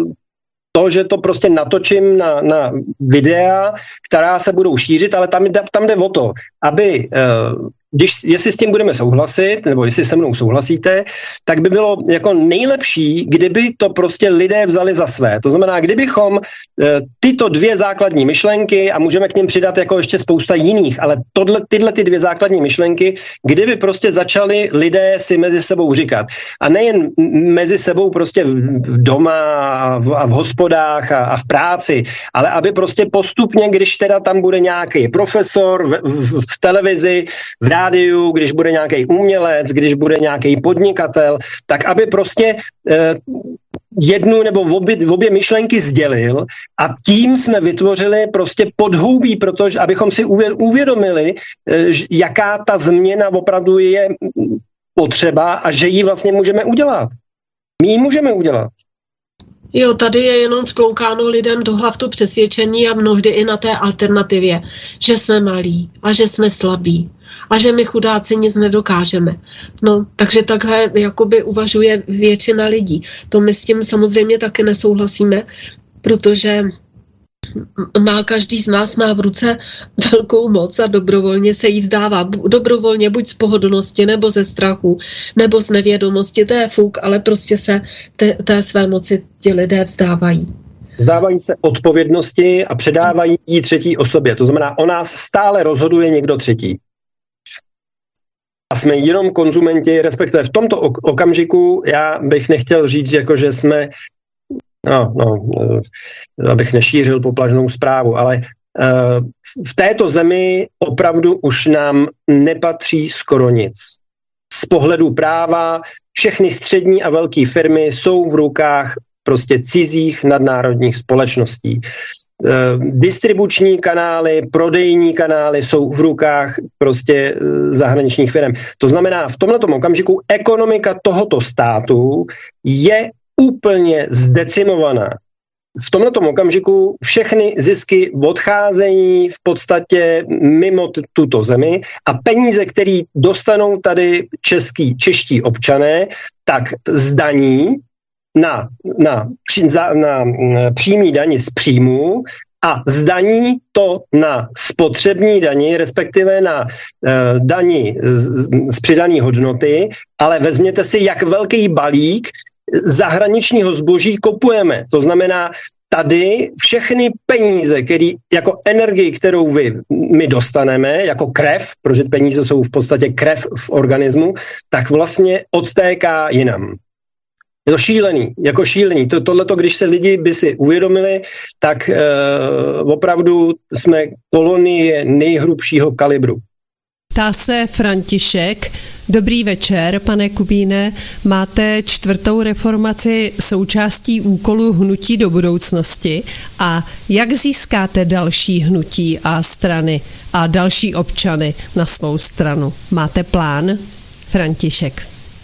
to, že to prostě natočím na, na videa, která se budou šířit, ale tam, tam jde o to, aby uh, když, jestli s tím budeme souhlasit, nebo jestli se mnou souhlasíte, tak by bylo jako nejlepší, kdyby to prostě lidé vzali za své. To znamená, kdybychom e, tyto dvě základní myšlenky, a můžeme k nim přidat jako ještě spousta jiných, ale tohle, tyhle ty dvě základní myšlenky, kdyby prostě začali lidé si mezi sebou říkat. A nejen mezi sebou prostě v doma a v, a v hospodách a, a v práci, ale aby prostě postupně, když teda tam bude nějaký profesor v, v, v televizi, v rádiu, když bude nějaký umělec, když bude nějaký podnikatel, tak aby prostě eh, jednu nebo obě, obě myšlenky sdělil a tím jsme vytvořili prostě podhoubí, protože abychom si uvědomili, eh, jaká ta změna opravdu je potřeba a že ji vlastně můžeme udělat. My ji můžeme udělat. Jo, tady je jenom vtloukáno lidem do hlav to přesvědčení a mnohdy i na té alternativě, že jsme malí a že jsme slabí a že my chudáci nic nedokážeme. No, takže takhle jakoby uvažuje většina lidí. To my s tím samozřejmě taky nesouhlasíme, protože má každý z nás má v ruce velkou moc a dobrovolně se jí vzdává. Dobrovolně buď z pohodlnosti, nebo ze strachu, nebo z nevědomosti. To je fuk, ale prostě se té, té své moci ti lidé vzdávají. Vzdávají se odpovědnosti a předávají ji třetí osobě. To znamená, o nás stále rozhoduje někdo třetí. A jsme jenom konzumenti, respektive v tomto okamžiku já bych nechtěl říct, jako že jsme No, no, abych nešířil poplažnou zprávu, ale uh, v této zemi opravdu už nám nepatří skoro nic. Z pohledu práva všechny střední a velké firmy jsou v rukách prostě cizích nadnárodních společností. Uh, distribuční kanály, prodejní kanály jsou v rukách prostě uh, zahraničních firm. To znamená, v tomhletom okamžiku ekonomika tohoto státu je úplně zdecimovaná. V tomto okamžiku všechny zisky odcházejí v podstatě mimo t- tuto zemi a peníze, které dostanou tady český, čeští občané, tak zdaní na, na, na, na přímý dani z příjmů a zdaní to na spotřební dani, respektive na uh, dani z, z přidané hodnoty, ale vezměte si, jak velký balík zahraničního zboží kupujeme. To znamená, tady všechny peníze, který, jako energii, kterou vy, my dostaneme, jako krev, protože peníze jsou v podstatě krev v organismu, tak vlastně odtéká jinam. Je to šílený, jako šílený. To, tohleto, když se lidi by si uvědomili, tak e, opravdu jsme kolonie nejhrubšího kalibru. Ptá se František. Dobrý večer, pane Kubíne. Máte čtvrtou reformaci součástí úkolu hnutí do budoucnosti a jak získáte další hnutí a strany a další občany na svou stranu? Máte plán? František.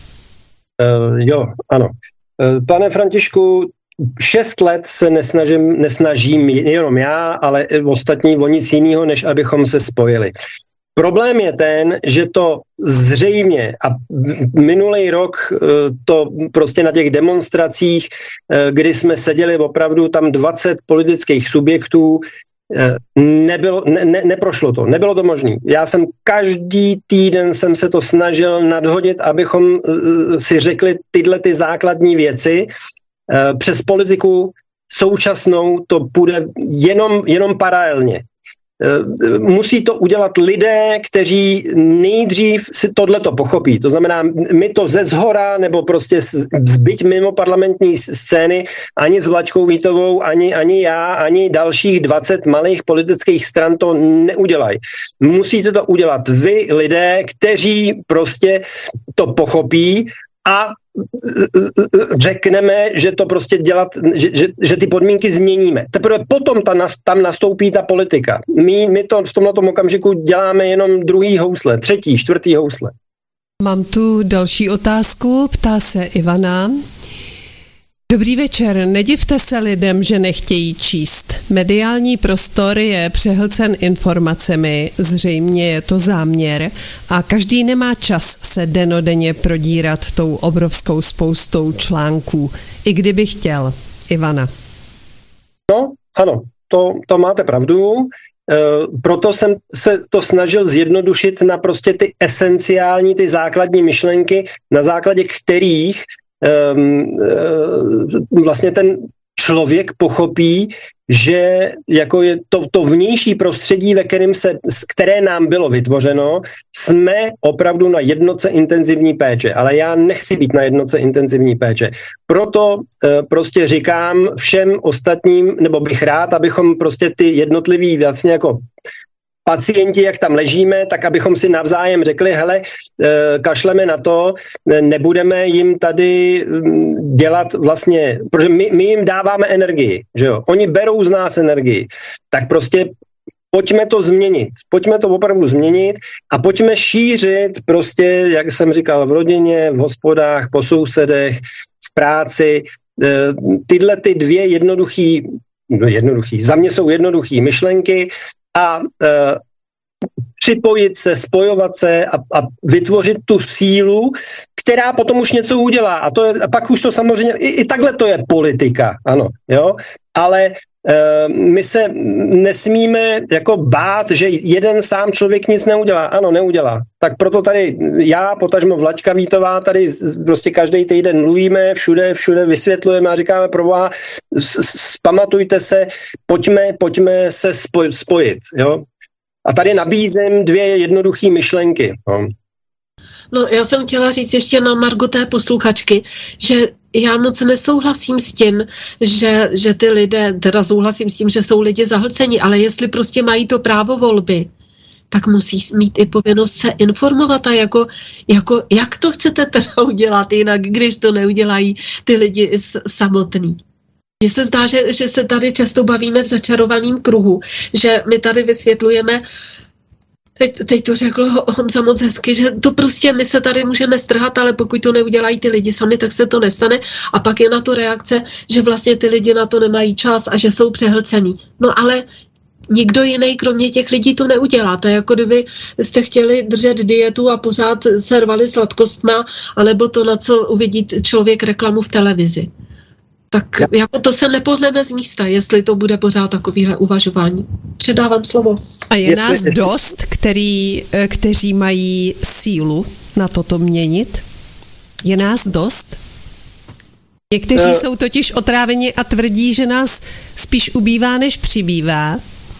Uh, jo, ano. Uh, pane Františku, šest let se nesnažím, nesnažím jenom já, ale i ostatní o nic jiného, než abychom se spojili. Problém je ten, že to zřejmě a minulý rok to prostě na těch demonstracích, kdy jsme seděli opravdu tam dvacet politických subjektů, nebylo, ne, ne, neprošlo to, nebylo to možné. Já jsem každý týden jsem se to snažil nadhodit, abychom si řekli tyhle ty základní věci. Přes politiku současnou to půjde jenom, jenom paralelně. Musí to udělat lidé, kteří nejdřív si tohleto pochopí. To znamená, my to ze zhora, nebo prostě zbyť mimo parlamentní scény, ani s Vlaďkou Vítovou, ani, ani já, ani dalších dvacet malých politických stran to neudělají. Musíte to udělat vy, lidé, kteří prostě to pochopí a řekneme, že to prostě dělat, že, že, že ty podmínky změníme. Teprve potom ta, tam nastoupí ta politika. My, my to v tomto okamžiku děláme jenom druhý housle, třetí, čtvrtý housle. Mám tu další otázku, ptá se Ivana. Dobrý večer, nedivte se lidem, že nechtějí číst. Mediální prostor je přehlcen informacemi, zřejmě je to záměr a každý nemá čas se dennodenně prodírat tou obrovskou spoustou článků, i kdyby chtěl. Ivana. No, ano, to, to máte pravdu. E, proto jsem se to snažil zjednodušit na prostě ty esenciální, ty základní myšlenky, na základě kterých Um, uh, vlastně ten člověk pochopí, že jako je to, to vnější prostředí, ve kterém se, které nám bylo vytvořeno, jsme opravdu na jednotce intenzivní péče, ale já nechci být na jednotce intenzivní péče. Proto uh, prostě říkám všem ostatním, nebo bych rád, abychom prostě ty jednotlivý vlastně jako pacienti, jak tam ležíme, tak abychom si navzájem řekli, hele, kašleme na to, nebudeme jim tady dělat vlastně, protože my, my jim dáváme energii, že jo, oni berou z nás energii, tak prostě pojďme to změnit, pojďme to opravdu změnit a pojďme šířit prostě, jak jsem říkal, v rodině, v hospodách, po sousedech, v práci, tyhle ty dvě jednoduchý, no jednoduchý, za mě jsou jednoduchý myšlenky a e, připojit se, spojovat se a, a vytvořit tu sílu, která potom už něco udělá. A, to je, a pak už to samozřejmě, i, i takhle to je politika, ano, jo, ale e, my se nesmíme jako bát, že jeden sám člověk nic neudělá. Ano, neudělá. Tak proto tady já, potažmo Vlaďka Vítová, tady prostě každý týden mluvíme, všude, všude vysvětlujeme a říkáme proboha, pamatujte se, pojďme, pojďme se spoj, spojit, jo. A tady nabízím dvě jednoduché myšlenky. No. no, já jsem chtěla říct ještě na margo té posluchačky, že já moc nesouhlasím s tím, že, že ty lidé, teda souhlasím s tím, že jsou lidi zahlceni, ale jestli prostě mají to právo volby, tak musí mít i povinnost se informovat a jako, jako jak to chcete teda udělat jinak, když to neudělají ty lidi samotný. Mně se zdá, že, že se tady často bavíme v začarovaném kruhu, že my tady vysvětlujeme, teď, teď to řekl Honza moc hezky, že to prostě my se tady můžeme strhat, ale pokud to neudělají ty lidi sami, tak se to nestane. A pak je na to reakce, že vlastně ty lidi na to nemají čas a že jsou přehlcení. No ale nikdo jiný kromě těch lidí to neudělá. To je jako kdyby jste chtěli držet dietu a pořád se rvali sladkostma, anebo to, na co uvidí člověk reklamu v televizi. Tak jako to se nepohneme z místa, jestli to bude pořád takovýhle uvažování. Předávám slovo. A je jestli, nás dost, který, kteří mají sílu na toto měnit? Je nás dost? Někteří uh, jsou totiž otráveni a tvrdí, že nás spíš ubývá, než přibývá.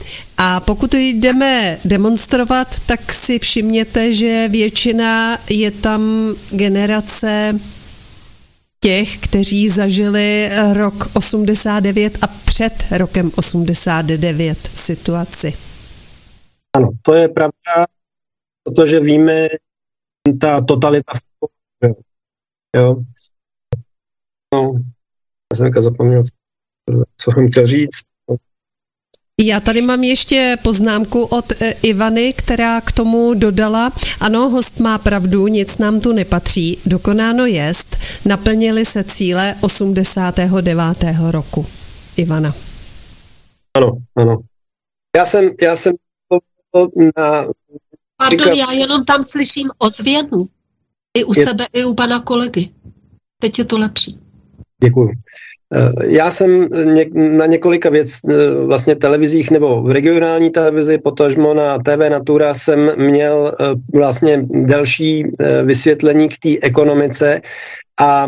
A pokud jdeme demonstrovat, tak si všimněte, že většina je tam generace těch, kteří zažili rok osmdesát devět a před rokem osmdesát devět situaci. Ano, to je pravda, protože víme, ta totalita, jo. No, já jsem říkal, zapomněl, co jsem chtěl říct. Já tady mám ještě poznámku od Ivany, která k tomu dodala. Ano, host má pravdu, nic nám tu nepatří. Dokonáno jest, naplnili se cíle osmdesátého devátého roku. Ivana. Ano, ano. Já jsem, já jsem na... Pardon, já jenom tam slyším ozvěnu. I u je... sebe, i u pana kolegy. Teď je to lepší. Děkuju. Já jsem na několika věc, vlastně televizích nebo v regionální televizi, potažmo na T V Natura jsem měl vlastně delší vysvětlení k té ekonomice a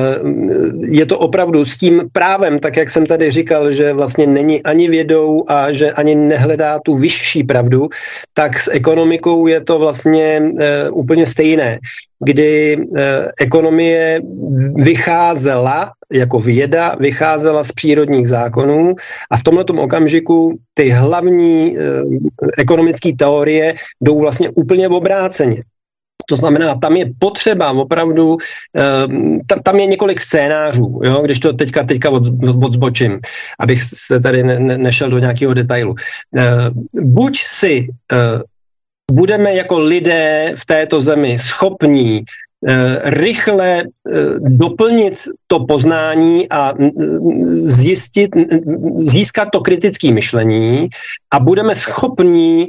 je to opravdu s tím právem, tak jak jsem tady říkal, že vlastně není ani vědou a že ani nehledá tu vyšší pravdu, tak s ekonomikou je to vlastně úplně stejné, kdy ekonomie vycházela jako věda, vycházela z přírodních zákonů a v tomhletom okamžiku ty hlavní ekonomické teorie jdou vlastně úplně obráceně. To znamená, tam je potřeba opravdu, tam je několik scénářů, jo, když to teďka, teďka od, odzbočím, abych se tady ne, ne, nešel do nějakého detailu. Buď si budeme jako lidé v této zemi schopní rychle doplnit to poznání a zjistit, získat to kritické myšlení a budeme schopní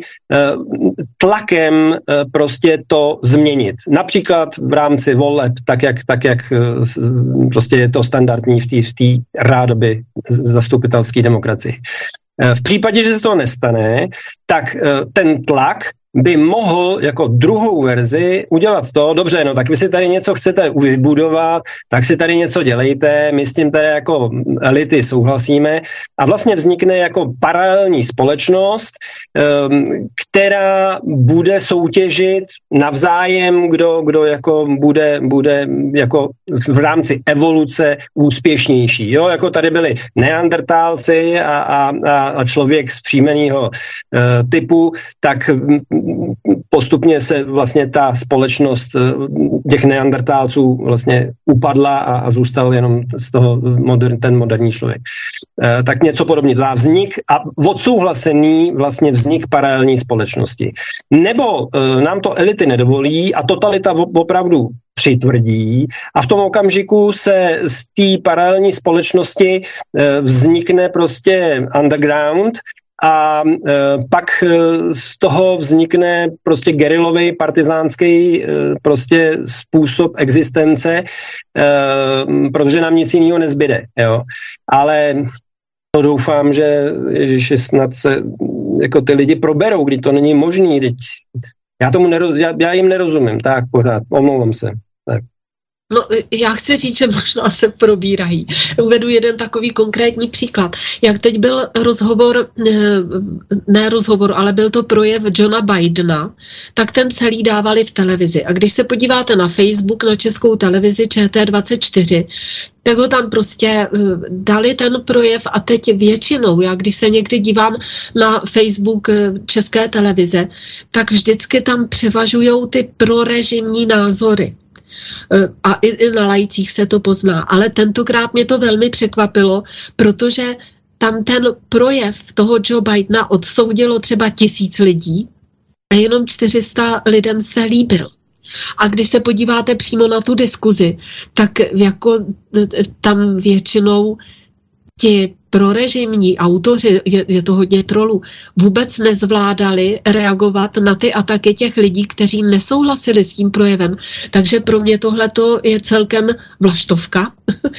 tlakem prostě to změnit. Například v rámci voleb, tak jak, tak jak prostě je to standardní v té v té rádoby zastupitelské demokracii. V případě, že se to nestane, tak ten tlak by mohl jako druhou verzi udělat to, dobře, no tak vy si tady něco chcete vybudovat, tak si tady něco dělejte, my s tím tady jako elity souhlasíme a vlastně vznikne jako paralelní společnost, která bude soutěžit navzájem, kdo, kdo jako bude, bude jako v rámci evoluce úspěšnější. Jo, jako tady byli neandertálci a, a, a člověk z příjmenného typu, tak postupně se vlastně ta společnost těch neandertálců vlastně upadla a, a zůstal jenom z toho moder, ten moderní člověk. E, tak něco podobného. Vznik a odsouhlasený vlastně vznik paralelní společnosti. Nebo e, nám to elity nedovolí a totalita opravdu přitvrdí a v tom okamžiku se z té paralelní společnosti e, vznikne prostě underground a e, pak e, z toho vznikne prostě gerilový, partizánský e, prostě způsob existence, e, protože nám nic jiného nezbyde. Jo. Ale to doufám, že ježiši, snad se jako ty lidi proberou, kdy to není možný. Teď já, tomu neroz, já, já jim nerozumím, tak pořád, omlouvám se. Tak. No, já chci říct, že možná se probírají. Uvedu jeden takový konkrétní příklad. Jak teď byl rozhovor, ne rozhovor, ale byl to projev Johna Bidena, tak ten celý dávali v televizi. A když se podíváte na Facebook, na českou televizi Č T dvacet čtyři, tak ho tam prostě dali ten projev a teď většinou, já když se někdy dívám na Facebook české televize, tak vždycky tam převažujou ty prorežimní názory. A i, i na laicích se to pozná. Ale tentokrát mě to velmi překvapilo, protože tam ten projev toho Joe Bidena odsoudilo třeba tisíc lidí a jenom čtyři sta lidem se líbil. A když se podíváte přímo na tu diskuzi, tak jako tam většinou ti prorežimní autoři, je, je to hodně trolů, vůbec nezvládali reagovat na ty ataky těch lidí, kteří nesouhlasili s tím projevem. Takže pro mě tohleto je celkem vlaštovka,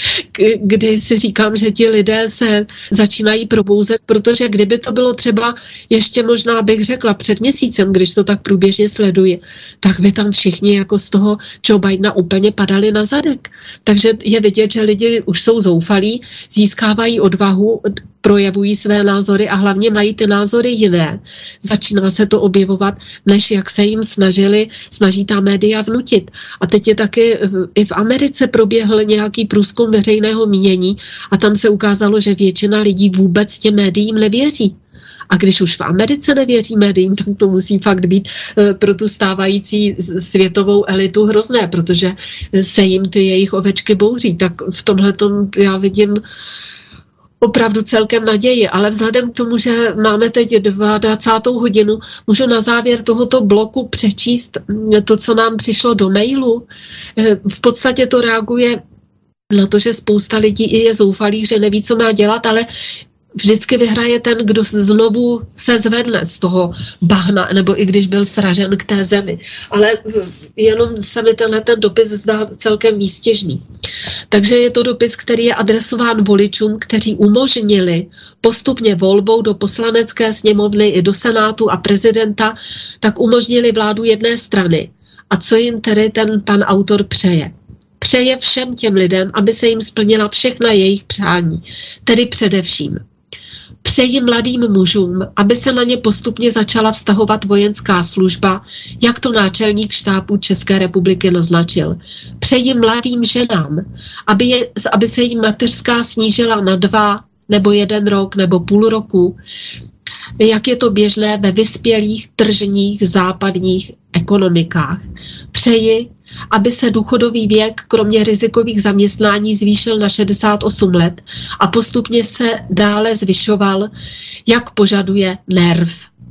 kdy si říkám, že ti lidé se začínají probouzet, protože kdyby to bylo třeba ještě možná bych řekla před měsícem, když to tak průběžně sleduji, tak by tam všichni jako z toho Joe Bidena úplně padali na zadek. Takže je vidět, že lidi už jsou zoufalí, získávají odvahu, projevují své názory a hlavně mají ty názory jiné. Začíná se to objevovat, než jak se jim snažili, snaží ta média vnutit. A teď je taky i v Americe proběhl nějaký průzkum veřejného mínění a tam se ukázalo, že většina lidí vůbec těm médiím nevěří. A když už v Americe nevěří médiím, tak to musí fakt být pro tu stávající světovou elitu hrozné, protože se jim ty jejich ovečky bouří. Tak v tomhletom já vidím opravdu celkem naději, ale vzhledem k tomu, že máme teď dvacátou hodinu, můžu na závěr tohoto bloku přečíst to, co nám přišlo do mailu. V podstatě to reaguje na to, že spousta lidí je zoufalých, že neví, co má dělat, ale vždycky vyhraje ten, kdo znovu se zvedne z toho bahna, nebo i když byl sražen k té zemi. Ale jenom se mi tenhle ten dopis zdá celkem výstěžný. Takže je to dopis, který je adresován voličům, kteří umožnili postupně volbou do poslanecké sněmovny i do senátu a prezidenta, tak umožnili vládu jedné strany. A co jim tedy ten pan autor přeje? Přeje všem těm lidem, aby se jim splnila všechna jejich přání, tedy především přeji mladým mužům, aby se na ně postupně začala vztahovat vojenská služba, jak to náčelník štábu České republiky naznačil. Přeji mladým ženám, aby, je, aby se jim mateřská snížila na dva nebo jeden rok nebo půl roku, jak je to běžné ve vyspělých tržních západních ekonomikách. Přeji, aby se důchodový věk kromě rizikových zaměstnání zvýšil na šedesát osm let a postupně se dále zvyšoval, jak požaduje NERV.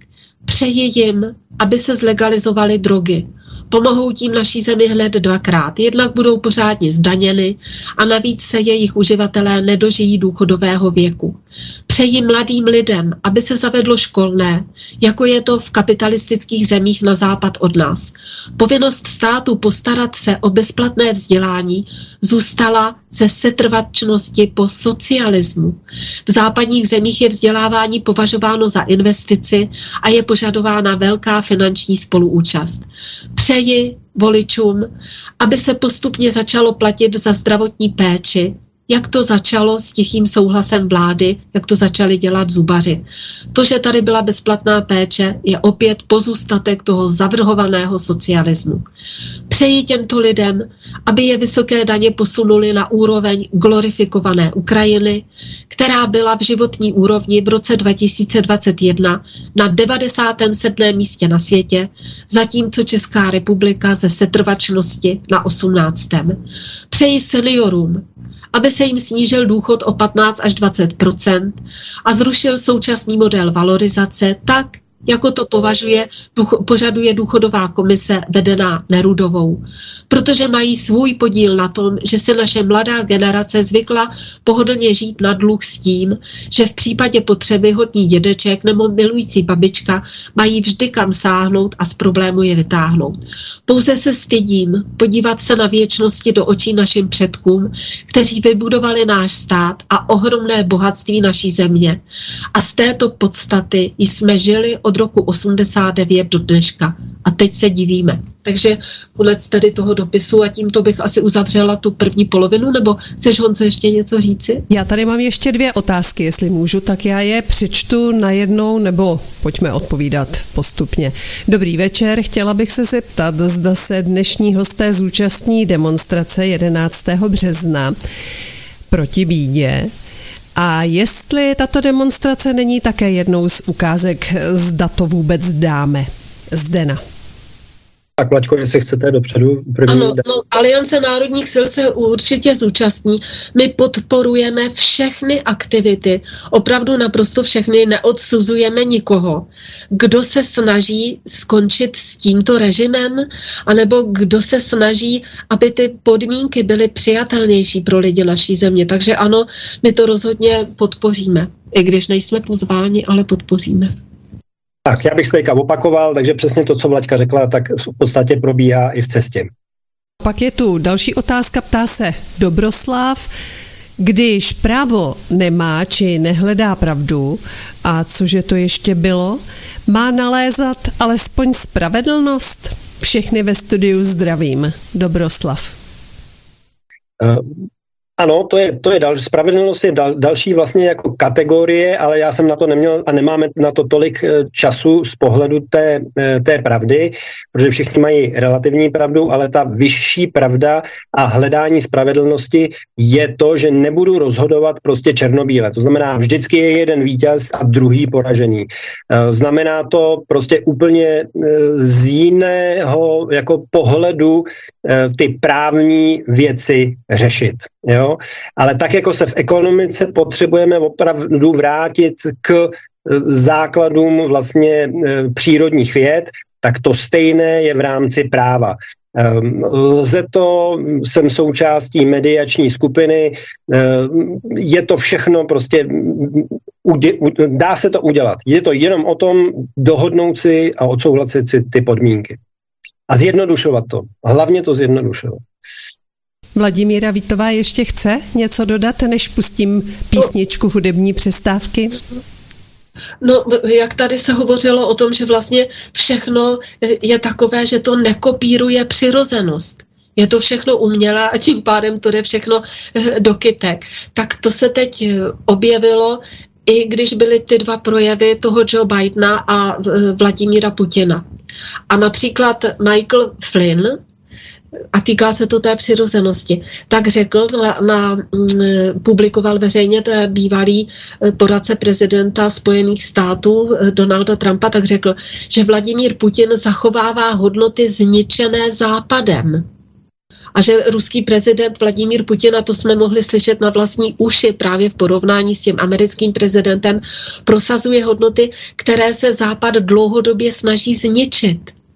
Přeji jim, aby se zlegalizovaly drogy. Pomohou tím naší zemi hned dvakrát. Jednak budou pořádně zdaněny a navíc se jejich uživatelé nedožijí důchodového věku. Přeji mladým lidem, aby se zavedlo školné, jako je to v kapitalistických zemích na západ od nás. Povinnost státu postarat se o bezplatné vzdělání zůstala ze setrvačnosti po socialismu. V západních zemích je vzdělávání považováno za investici a je požadována velká finanční spoluúčast. Přeji voličům, aby se postupně začalo platit za zdravotní péči, jak to začalo s tichým souhlasem vlády, jak to začali dělat zubaři. To, že tady byla bezplatná péče, je opět pozůstatek toho zavrhovaného socialismu. Přeji těmto lidem, aby je vysoké daně posunuli na úroveň glorifikované Ukrajiny, která byla v životní úrovni v roce dva tisíce dvacet jedna na devadesátém sedmém místě na světě, zatímco Česká republika ze setrvačnosti na osmnáctém Přeji seniorům, aby se jim snížil důchod o patnáct až dvacet procent a zrušil současný model valorizace tak, jako to považuje, ducho, požaduje důchodová komise vedená Nerudovou. Protože mají svůj podíl na tom, že se naše mladá generace zvykla pohodlně žít na dluh s tím, že v případě potřeby hodný dědeček nebo milující babička mají vždy kam sáhnout a z problému je vytáhnout. Pouze se stydím podívat se na věčnosti do očí našim předkům, kteří vybudovali náš stát a ohromné bohatství naší země. A z této podstaty jsme žili od roku osmdesát devět do dneška. A teď se divíme. Takže konec tedy toho dopisu a tímto bych asi uzavřela tu první polovinu, nebo chceš, Honzo, ještě něco říci? Já tady mám ještě dvě otázky, jestli můžu, tak já je přečtu najednou, nebo pojďme odpovídat postupně. Dobrý večer, chtěla bych se zeptat, zda se dnešní hosté zúčastní demonstrace jedenáctého března proti bídě. A jestli tato demonstrace není také jednou z ukázek, zda to vůbec dáme. Zdena. Tak, Vlaďko, jestli chcete dopředu. První... Ano, no, Aliance národních sil se určitě zúčastní. My podporujeme všechny aktivity, opravdu naprosto všechny, neodsuzujeme nikoho. Kdo se snaží skončit s tímto režimem, anebo kdo se snaží, aby ty podmínky byly přijatelnější pro lidi naší země. Takže ano, my to rozhodně podpoříme. I když nejsme pozváni, ale podpoříme. Tak, já bych se teďka opakoval, takže přesně to, co Vlaďka řekla, tak v podstatě probíhá i v cestě. Pak je tu další otázka, ptá se Dobroslav. Když právo nemá či nehledá pravdu, a cože to ještě bylo, má nalézat alespoň spravedlnost? Všechny ve studiu zdravím. Dobroslav. Uh. Ano, to je, to je další, spravedlnost je dal, další vlastně jako kategorie, ale já jsem na to neměl a nemáme na to tolik času z pohledu té, té pravdy, protože všichni mají relativní pravdu, ale ta vyšší pravda a hledání spravedlnosti je to, že nebudu rozhodovat prostě černobíle. To znamená, vždycky je jeden vítěz a druhý poražený. Znamená to prostě úplně z jiného jako pohledu ty právní věci řešit. Jo? Ale tak, jako se v ekonomice potřebujeme opravdu vrátit k základům vlastně přírodních věd, tak to stejné je v rámci práva. Lze to, jsem součástí mediační skupiny, je to všechno prostě, dá se to udělat. Je to jenom o tom dohodnout si a odsouhlasit si ty podmínky. A zjednodušovat to. Hlavně to zjednodušovat. Vladimíra Vítová ještě chce něco dodat, než pustím písničku hudební přestávky? No, jak tady se hovořilo o tom, že vlastně všechno je takové, že to nekopíruje přirozenost. Je to všechno umělé a tím pádem to jde všechno do kytek. Tak to se teď objevilo, i když byly ty dva projevy toho Joe Bidena a Vladimíra Putina. A například Michael Flynn, a týká se to té přirozenosti, tak řekl, na, na, publikoval veřejně, to je bývalý poradce prezidenta Spojených států Donalda Trumpa, tak řekl, že Vladimír Putin zachovává hodnoty zničené Západem. A že ruský prezident Vladimír Putin, a to jsme mohli slyšet na vlastní uši právě v porovnání s tím americkým prezidentem, prosazuje hodnoty, které se Západ dlouhodobě snaží zničit.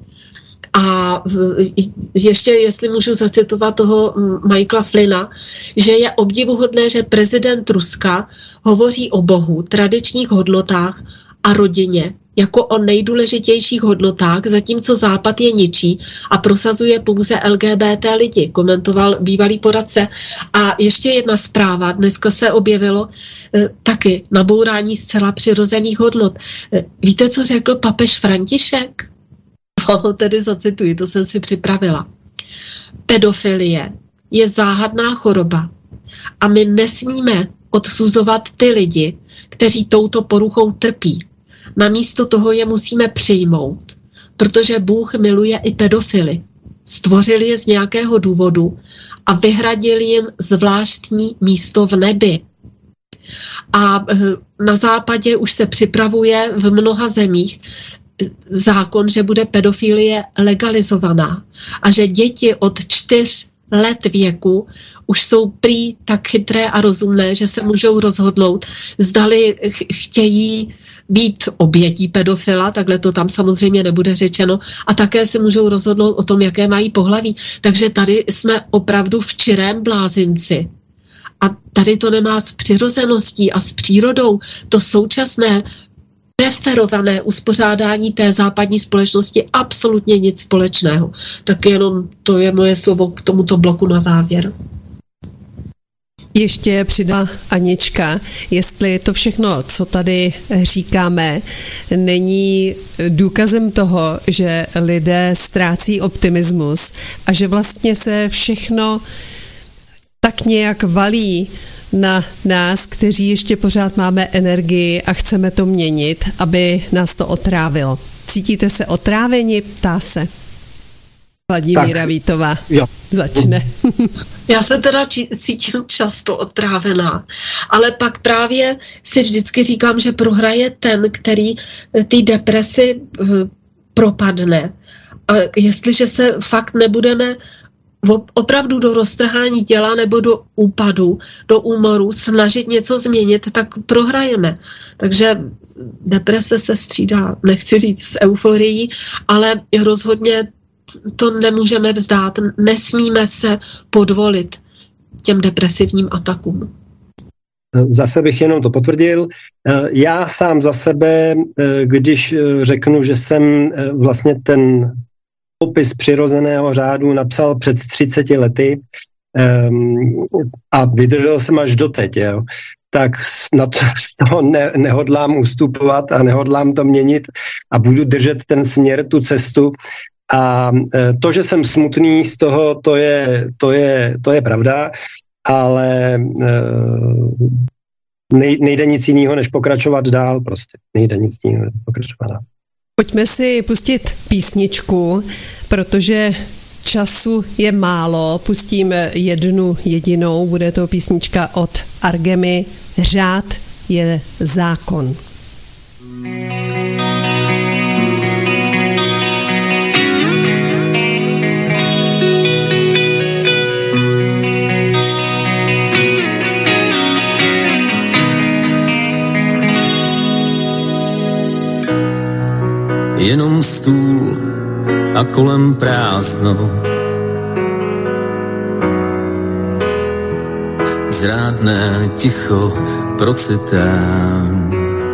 A ještě, jestli můžu zacitovat toho Michaela Flynna, že je obdivuhodné, že prezident Ruska hovoří o Bohu, tradičních hodnotách a rodině jako o nejdůležitějších hodnotách, zatímco Západ je ničí a prosazuje pouze L G B T lidi, komentoval bývalý poradce. A ještě jedna zpráva, dneska se objevilo eh, taky nabourání zcela přirozených hodnot. Eh, víte, co řekl papež František? Ho tedy zacituji, to jsem si připravila. Pedofilie je záhadná choroba, A my nesmíme odsuzovat ty lidi, kteří touto poruchou trpí. Namísto toho je musíme přijmout, protože Bůh miluje i pedofily. Stvořil je z nějakého důvodu a vyhradil jim zvláštní místo v nebi. A na západě už se připravuje v mnoha zemích zákon, že bude pedofilie legalizovaná a že děti od čtyř let věku už jsou prý tak chytré a rozumné, že se můžou rozhodnout, zdali chtějí být obětí pedofila, takhle to tam samozřejmě nebude řečeno, a také se můžou rozhodnout o tom, jaké mají pohlaví. Takže tady jsme opravdu v čirém blázinci. A tady to nemá s přirozeností a s přírodou to současné preferované uspořádání té západní společnosti absolutně nic společného. Tak jenom to je moje slovo k tomuto bloku na závěr. Ještě přidá Anička, jestli to všechno, co tady říkáme, není důkazem toho, že lidé ztrácí optimismus a že vlastně se všechno tak nějak valí na nás, kteří ještě pořád máme energii a chceme to měnit, aby nás to otrávilo. Cítíte se otráveni? Ptá se Vladimíra tak, Vítová. Jo. Začne. Já se teda či, cítím často otrávená, ale pak právě si vždycky říkám, že prohraje ten, který ty depresi uh, propadne. A jestliže se fakt nebudeme opravdu do roztrhání těla nebo do úpadu, do úmoru snažit něco změnit, tak prohrajeme. Takže deprese se střídá, nechci říct s euforií, ale rozhodně to nemůžeme vzdát. Nesmíme se podvolit těm depresivním atakům. Zase bych jenom to potvrdil. Já sám za sebe, když řeknu, že jsem vlastně ten popis přirozeného řádu napsal před třiceti lety um, a vydržel jsem až doteď, jo. Tak na to, z toho ne, nehodlám ustupovat a nehodlám to měnit a budu držet ten směr, tu cestu. A to, že jsem smutný z toho, to je, to je, to je pravda, ale nej, nejde nic jiného, než pokračovat dál prostě. Nejde nic jiného, než pokračovat dál. Pojďme si pustit písničku, protože času je málo. Pustíme jednu jedinou, bude to písnička od Argemy. Řád je zákon. Jenom stůl a kolem prázdno. Zrádné ticho procitám.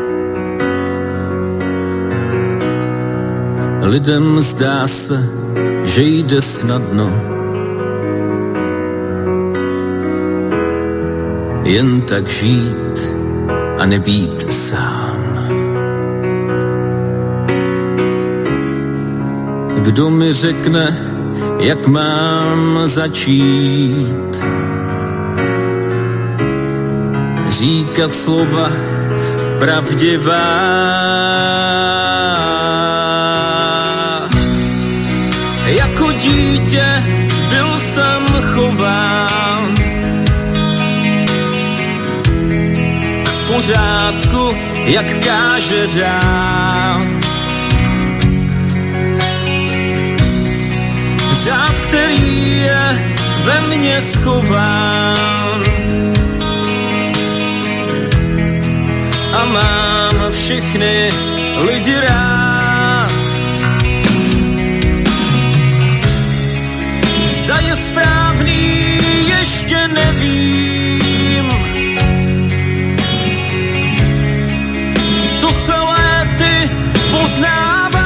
Lidem zdá se, že jde snadno. Jen tak žít a nebýt sám. Kdo mi řekne, jak mám začít? Říkat slova pravdivá. Jako dítě byl jsem chován k pořádku, jak káže řád. Řád, který je ve mně schován. A mám všechny lidi rád. Zda je správný, ještě nevím. To se léty poznává.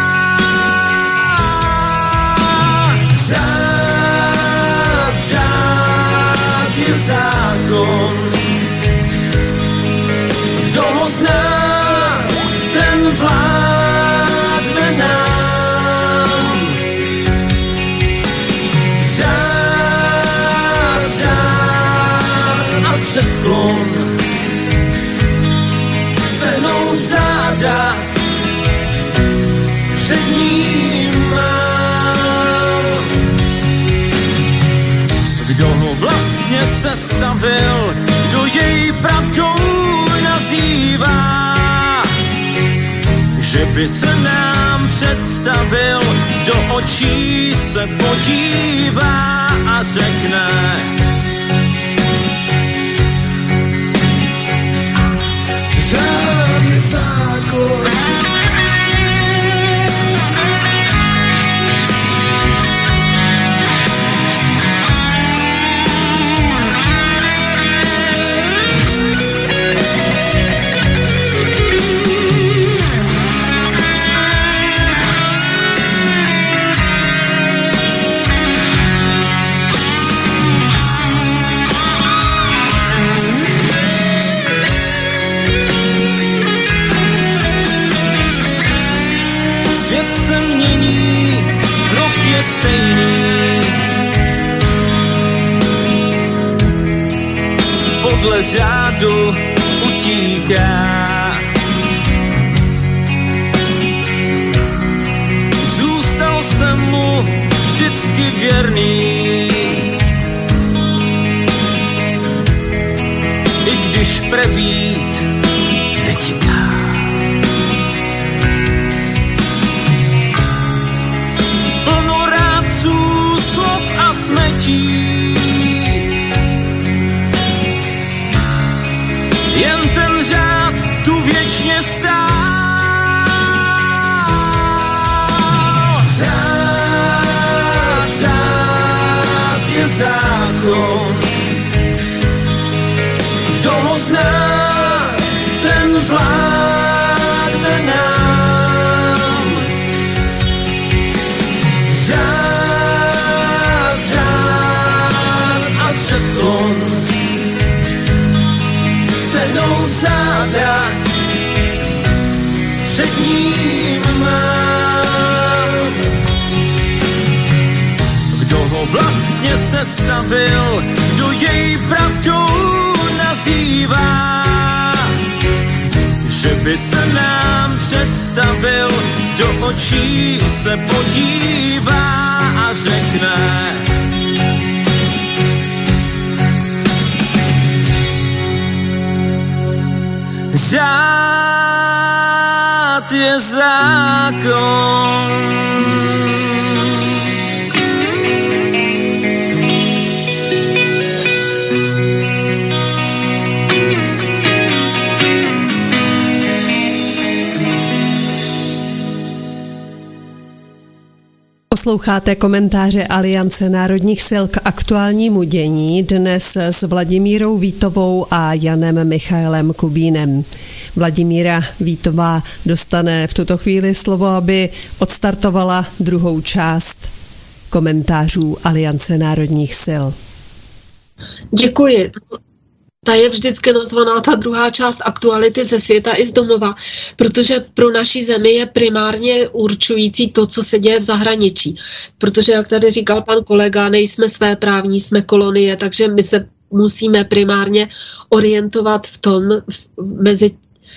Řád, řád je zákon. Kdo ho zná, ten vládne nám. Řád, řád předklon, sehnout záda před ním mám. Kdo ho vlastně sestavil, kdo jej pravdou nazývá, že by se nám představil, do očí se podívá a řekne: řád je zákon. Stejný. Podle řádu utíká. Zůstal jsem mu vždycky věrný, i když prevít netiká. Slov a smetí, jen ten řád tu věčně stál. Řád, řád je zákon, kdo ho zná, ten vládne nám. Řád, předklon, sehnout záda před ním mám. Kdo ho vlastně sestavil, kdo jej pravdou nazývá, že by se nám představil, do očí se podívá a řekne: řád je zákon. Posloucháte komentáře Aliance národních sil k aktuálnímu dění, dnes s Vladimírou Vítovou a Janem Michaelem Kubínem. Vladimíra Vítová dostane v tuto chvíli slovo, aby odstartovala druhou část komentářů Aliance národních sil. Děkuji. Ta je vždycky nazvaná ta druhá část aktuality ze světa i z domova, protože pro naši zemi je primárně určující to, co se děje v zahraničí. Protože, jak tady říkal pan kolega, nejsme svéprávní, jsme kolonie, takže my se musíme primárně orientovat v tom v, mezi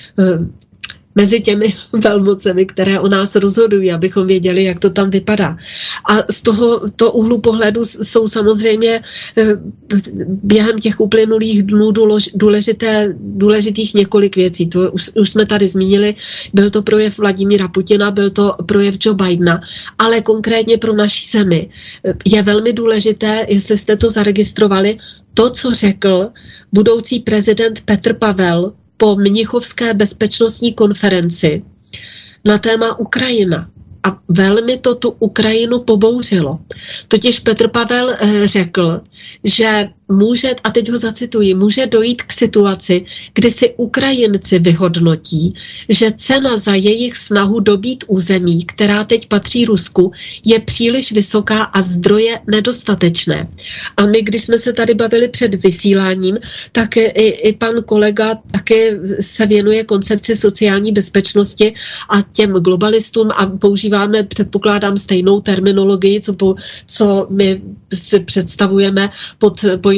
mezi těmi velmocemi, které o nás rozhodují, abychom věděli, jak to tam vypadá. A z tohoto úhlu pohledu jsou samozřejmě během těch uplynulých dnů důležité, důležitých několik věcí. To už, už jsme tady zmínili, byl to projev Vladimíra Putina, byl to projev Joe Bidena, ale konkrétně pro naši zemi je velmi důležité, jestli jste to zaregistrovali, to, co řekl budoucí prezident Petr Pavel po Mnichovské bezpečnostní konferenci na téma Ukrajina. A velmi to tu Ukrajinu pobouřilo. Totiž Petr Pavel řekl, že může, a teď ho zacituji, může dojít k situaci, kdy si Ukrajinci vyhodnotí, že cena za jejich snahu dobít území, která teď patří Rusku, je příliš vysoká a zdroje nedostatečné. A my, když jsme se tady bavili před vysíláním, tak i, i pan kolega taky se věnuje koncepci sociální bezpečnosti a těm globalistům a používáme, předpokládám, stejnou terminologii, co, po, co my si představujeme pod pojmem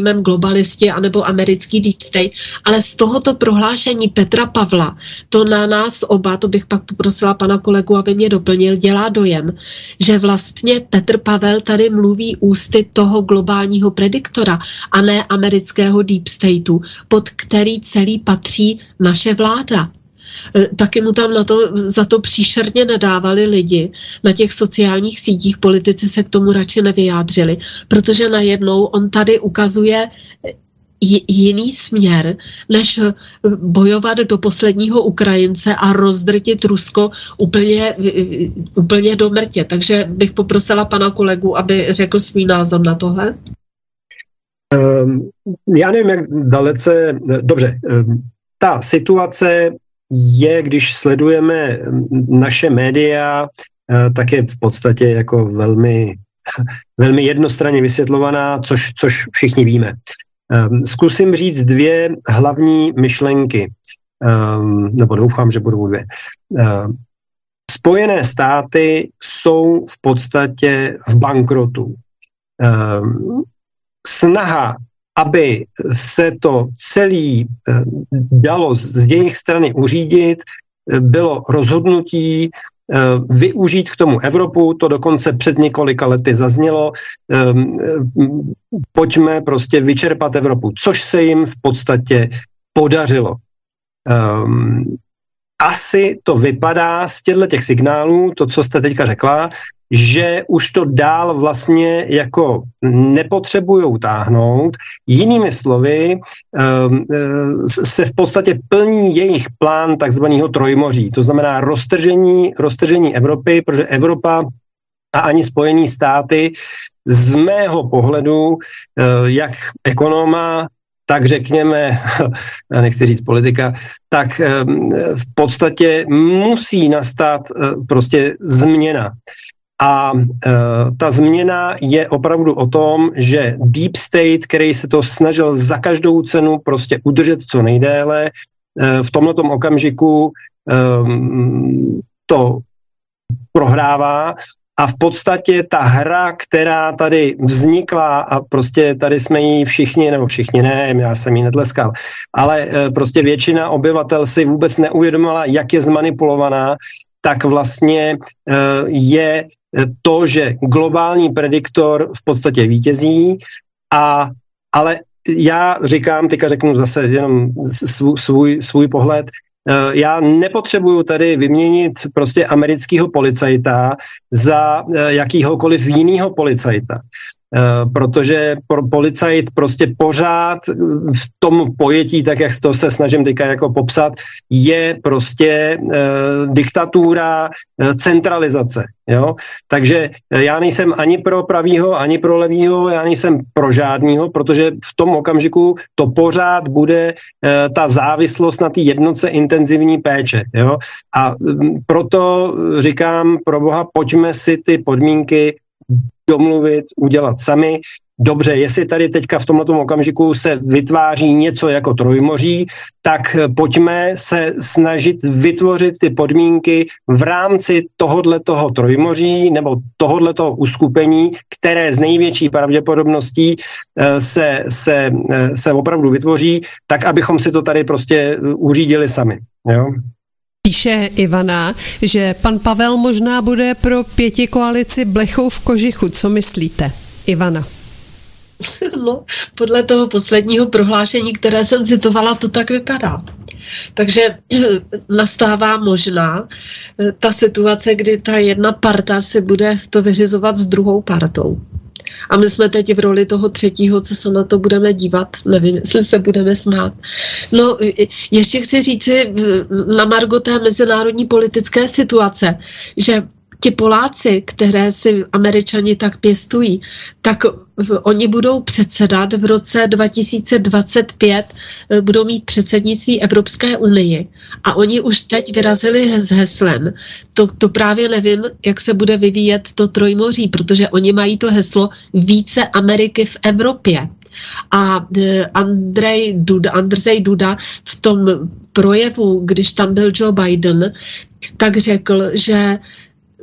pojmem globalisti anebo americký deep state, ale z tohoto prohlášení Petra Pavla, to na nás oba, to bych pak poprosila pana kolegu, aby mě doplnil, dělá dojem, že vlastně Petr Pavel tady mluví ústy toho globálního prediktora a ne amerického deep stateu, pod který celý patří naše vláda. Taky mu tam na to, za to příšerně nadávali lidi. Na těch sociálních sítích politici se k tomu radši nevyjádřili, protože najednou on tady ukazuje jiný směr, než bojovat do posledního Ukrajince a rozdrtit Rusko úplně, úplně do mrtě. Takže bych poprosila pana kolegu, aby řekl svůj názor na tohle. Um, já nevím, jak dalece... Dobře, um, ta situace je, když sledujeme naše média, tak je v podstatě jako velmi, velmi jednostranně vysvětlovaná, což, což všichni víme. Zkusím říct dvě hlavní myšlenky, nebo doufám, že budou dvě. Spojené státy jsou v podstatě v bankrotu. Snaha, aby se to celé dalo z jejich strany uřídit, bylo rozhodnutí využít k tomu Evropu, to dokonce před několika lety zaznělo, pojďme prostě vyčerpat Evropu, což se jim v podstatě podařilo. Asi to vypadá z těchto těch signálů, to, co jste teďka řekla, že už to dál vlastně jako nepotřebujou táhnout. Jinými slovy, se v podstatě plní jejich plán takzvaného trojmoří. To znamená roztržení, roztržení Evropy, protože Evropa a ani Spojené státy z mého pohledu, jak ekonoma, tak řekněme, nechci říct politika, tak v podstatě musí nastat prostě změna. A e, ta změna je opravdu o tom, že Deep State, který se to snažil za každou cenu prostě udržet co nejdéle, e, v tomhletom okamžiku e, to prohrává a v podstatě ta hra, která tady vznikla a prostě tady jsme ji všichni, nebo všichni ne, já jsem ji netleskal, ale e, prostě většina obyvatel si vůbec neuvědomila, jak je zmanipulovaná, tak vlastně e, je to, že globální prediktor v podstatě vítězí, a, ale já říkám, teďka řeknu zase jenom svůj, svůj, svůj pohled, já nepotřebuju tady vyměnit prostě amerického policajta za jakýhokoliv jinýho policajta. Protože policajt prostě pořád v tom pojetí, tak jak to se snažím teďka jako popsat, je prostě e, diktatura, e, centralizace. Jo? Takže já nejsem ani pro pravýho, ani pro levýho, já nejsem pro žádnýho, protože v tom okamžiku to pořád bude e, ta závislost na té jednotce intenzivní péče. Jo? A m, proto říkám, pro boha, pojďme si ty podmínky domluvit, udělat sami. Dobře, jestli tady teďka v tomto okamžiku se vytváří něco jako trojmoří, tak pojďme se snažit vytvořit ty podmínky v rámci tohodletoho trojmoří nebo tohodletoho uskupení, které z největší pravděpodobností se, se, se opravdu vytvoří, tak abychom si to tady prostě uřídili sami. Jo? Píše Ivana, že pan Pavel možná bude pro pětikoalici blechou v kožichu. Co myslíte, Ivana? No, podle toho posledního prohlášení, které jsem citovala, to tak vypadá. Takže nastává možná ta situace, kdy ta jedna parta si bude to vyřizovat s druhou partou. A my jsme teď v roli toho třetího, co se na to budeme dívat, nevím, jestli se budeme smát. No, ještě chci říci na margo té mezinárodní politické situace, že ti Poláci, které si Američani tak pěstují, tak oni budou předsedat v roce dva tisíce dvacet pět, budou mít předsednictví Evropské unii a oni už teď vyrazili s heslem. To, to právě nevím, jak se bude vyvíjet to trojmoří, protože oni mají to heslo více Ameriky v Evropě. A Andrej Duda, Andrzej Duda v tom projevu, když tam byl Joe Biden, tak řekl, že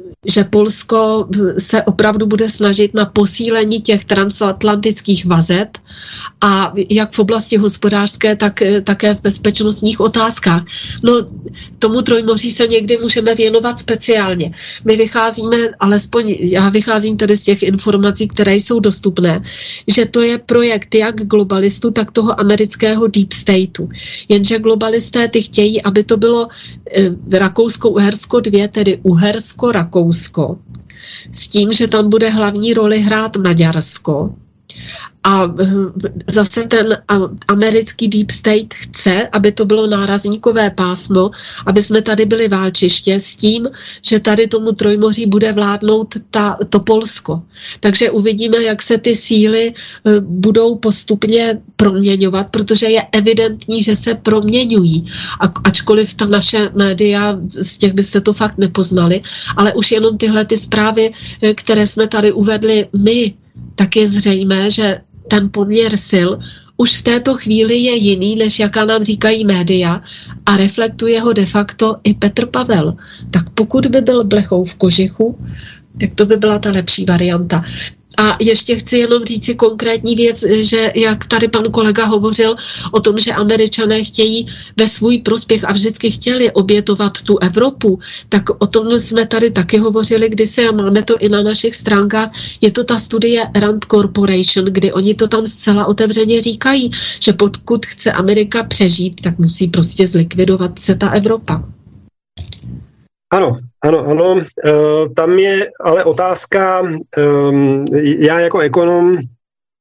že Polsko se opravdu bude snažit na posílení těch transatlantických vazeb a jak v oblasti hospodářské, tak také v bezpečnostních otázkách. No, tomu Trojmoří se někdy můžeme věnovat speciálně. My vycházíme, alespoň já vycházím tedy z těch informací, které jsou dostupné, že to je projekt jak globalistů, tak toho amerického deep stateu. Jenže globalisté ty chtějí, aby to bylo Rakousko-Uhersko dvě, tedy Uhersko-Rakousko, s tím, že tam bude hlavní roli hrát Maďarsko. A zase ten americký deep state chce, aby to bylo nárazníkové pásmo, aby jsme tady byli válčiště s tím, že tady tomu Trojmoří bude vládnout ta, to Polsko. Takže uvidíme, jak se ty síly budou postupně proměňovat, protože je evidentní, že se proměňují. A, ačkoliv ta naše média, z těch byste to fakt nepoznali, ale už jenom tyhle ty zprávy, které jsme tady uvedli my, tak je zřejmé, že ten poměr sil už v této chvíli je jiný, než jaká nám říkají média a reflektuje ho de facto i Petr Pavel. Tak pokud by byl blechou v kožichu, tak to by byla ta lepší varianta. A ještě chci jenom říci konkrétní věc, že jak tady pan kolega hovořil o tom, že Američané chtějí ve svůj prospěch a vždycky chtěli obětovat tu Evropu, tak o tom jsme tady taky hovořili kdysi a máme to i na našich stránkách. Je to ta studie Rand Corporation, kdy oni to tam zcela otevřeně říkají, že pokud chce Amerika přežít, tak musí prostě zlikvidovat se ta Evropa. Ano, ano, ano. E, tam je ale otázka, e, já jako ekonom e,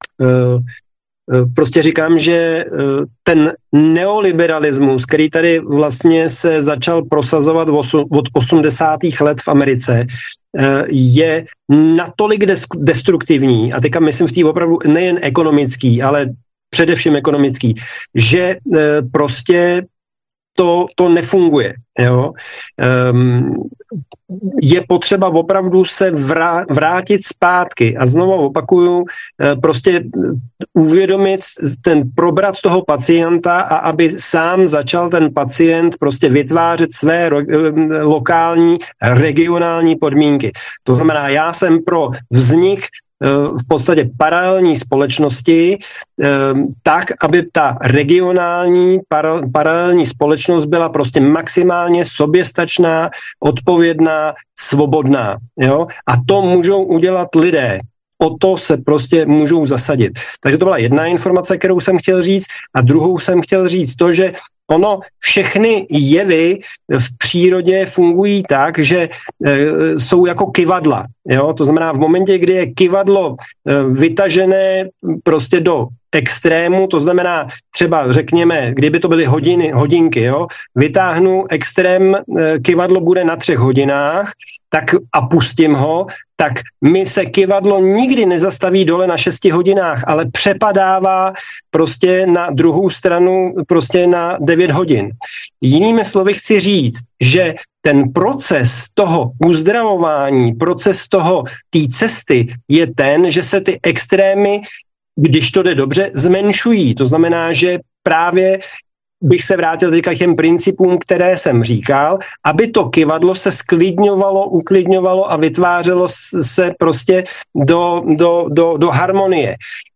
prostě říkám, že e, ten neoliberalismus, který tady vlastně se začal prosazovat od osmdesátých let v Americe, e, je natolik des- destruktivní, a teďka myslím v té opravdu nejen ekonomický, ale především ekonomický, že e, prostě To, to nefunguje. Jo? Um, je potřeba opravdu se vrá, vrátit zpátky a znovu opakuju, prostě uvědomit ten probrat toho pacienta a aby sám začal ten pacient prostě vytvářet své ro, lokální, regionální podmínky. To znamená, já jsem pro vznik v podstatě paralelní společnosti, tak, aby ta regionální paralelní společnost byla prostě maximálně soběstačná, odpovědná, svobodná. Jo? A to můžou udělat lidé. O to se prostě můžou zasadit. Takže to byla jedna informace, kterou jsem chtěl říct, a druhou jsem chtěl říct to, že ono, všechny jevy v přírodě fungují tak, že e, jsou jako kyvadla. Jo? To znamená, v momentě, kdy je kyvadlo e, vytažené prostě do extrému, to znamená třeba řekněme, kdyby to byly hodiny, hodinky, jo? Vytáhnu extrém, e, kyvadlo bude na třech hodinách, tak a pustím ho, tak mi se kyvadlo nikdy nezastaví dole na šesti hodinách, ale přepadává prostě na druhou stranu prostě na devět hodin. Jinými slovy chci říct, že ten proces toho uzdravování, proces toho té cesty je ten, že se ty extrémy, když to jde dobře, zmenšují. To znamená, že právě bych se vrátil teďka k těm principům, které jsem říkal, aby to kyvadlo se sklidňovalo, uklidňovalo a vytvářelo se prostě do, do, do, do harmonie.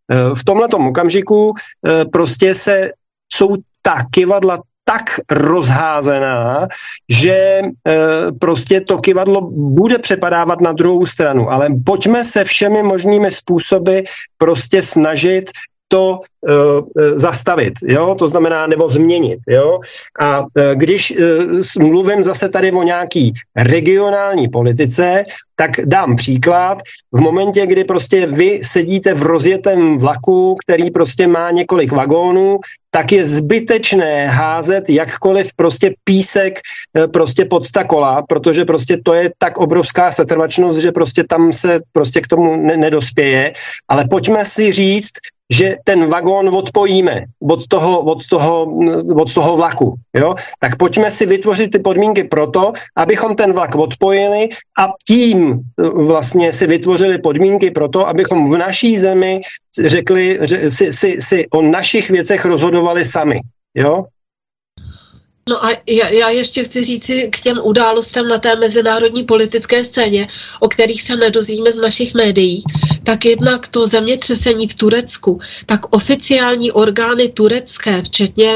V tomhletom okamžiku prostě se jsou ta kyvadla tak rozházená, že e, prostě to kyvadlo bude přepadávat na druhou stranu. Ale pojďme se všemi možnými způsoby prostě snažit to e, zastavit, jo? To znamená, nebo změnit. Jo? A e, když e, mluvím zase tady o nějaký regionální politice, tak dám příklad. V momentě, kdy prostě vy sedíte v rozjetém vlaku, který prostě má několik vagónů, tak je zbytečné házet jakkoliv prostě písek prostě pod ta kola, protože prostě to je tak obrovská setrvačnost, že prostě tam se prostě k tomu ne- nedospěje. Ale pojďme si říct, že ten vagón odpojíme od toho, od toho, od toho vlaku. Jo? Tak pojďme si vytvořit ty podmínky pro to, abychom ten vlak odpojili a tím vlastně si vytvořili podmínky pro to, abychom v naší zemi řekli, že si, si, si o našich věcech rozhodovali sami. Jo? No a já, já ještě chci říci k těm událostem na té mezinárodní politické scéně, o kterých se nedozvíme z našich médií, tak jednak to zemětřesení v Turecku, tak oficiální orgány turecké, včetně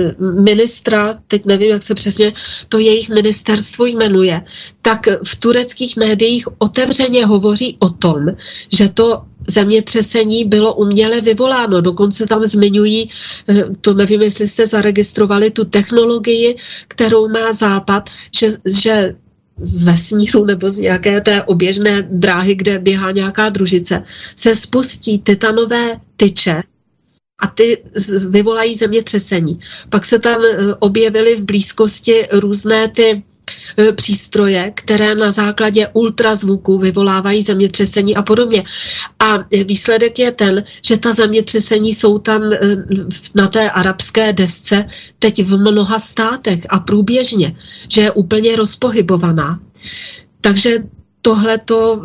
ministra, teď nevím, jak se přesně to jejich ministerstvo jmenuje, tak v tureckých médiích otevřeně hovoří o tom, že to zemětřesení bylo uměle vyvoláno. Dokonce tam zmiňují, to nevím, jestli jste zaregistrovali, tu technologii, kterou má Západ, že, že z vesmíru nebo z nějaké té oběžné dráhy, kde běhá nějaká družice, se spustí titanové tyče a ty vyvolají zemětřesení. Pak se tam objevily v blízkosti různé ty přístroje, které na základě ultrazvuku vyvolávají zemětřesení a podobně. A výsledek je ten, že ta zemětřesení jsou tam na té arabské desce teď v mnoha státech a průběžně, že je úplně rozpohybovaná. Takže tohleto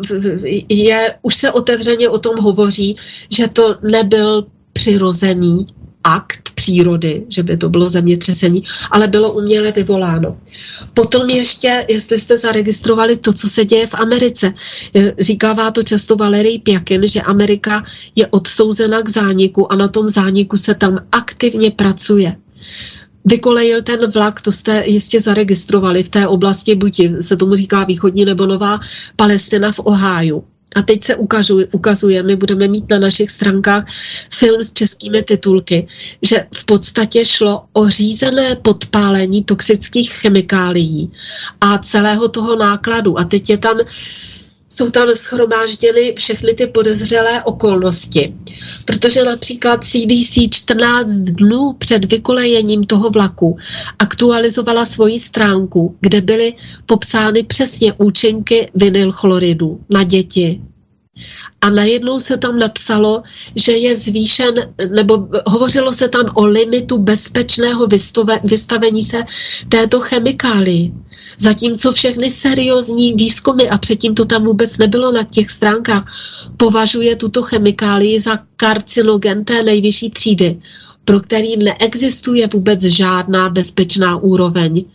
je, už se otevřeně o tom hovoří, že to nebyl přirozený akt přírody, že by to bylo zemětřesení, ale bylo uměle vyvoláno. Potom ještě, jestli jste zaregistrovali to, co se děje v Americe, říkává to často Valery Pjakin, že Amerika je odsouzena k zániku a na tom zániku se tam aktivně pracuje. Vykolejil ten vlak, to jste jistě zaregistrovali v té oblasti, buď se tomu říká východní nebo Nová Palestina v Ohiu. A teď se ukazuje, ukazuje, my budeme mít na našich stránkách film s českými titulky, že v podstatě šlo o řízené podpálení toxických chemikálií a celého toho nákladu. A teď je tam, jsou tam shromážděny všechny ty podezřelé okolnosti. Protože například C D C čtrnáct dnů před vykolejením toho vlaku aktualizovala svoji stránku, kde byly popsány přesně účinky vinylchloridu na děti. A najednou se tam napsalo, že je zvýšen, nebo hovořilo se tam o limitu bezpečného vystove, vystavení se této chemikálii. Zatímco všechny seriózní výzkumy, a předtím to tam vůbec nebylo na těch stránkách, považuje tuto chemikálii za karcinogen té nejvyšší třídy, pro který neexistuje vůbec žádná bezpečná úroveň.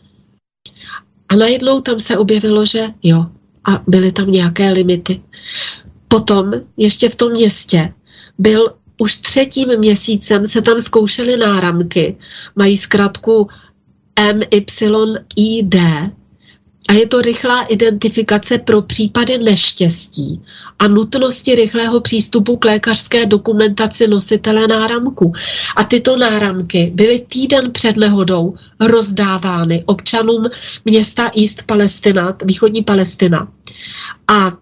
A najednou tam se objevilo, že jo, a byly tam nějaké limity. Potom ještě v tom městě byl už třetím měsícem se tam zkoušely náramky, mají zkratku M Y I D a je to rychlá identifikace pro případy neštěstí a nutnosti rychlého přístupu k lékařské dokumentaci nositele náramku. A tyto náramky byly týden před nehodou rozdávány občanům města East Palestina, východní Palestina. A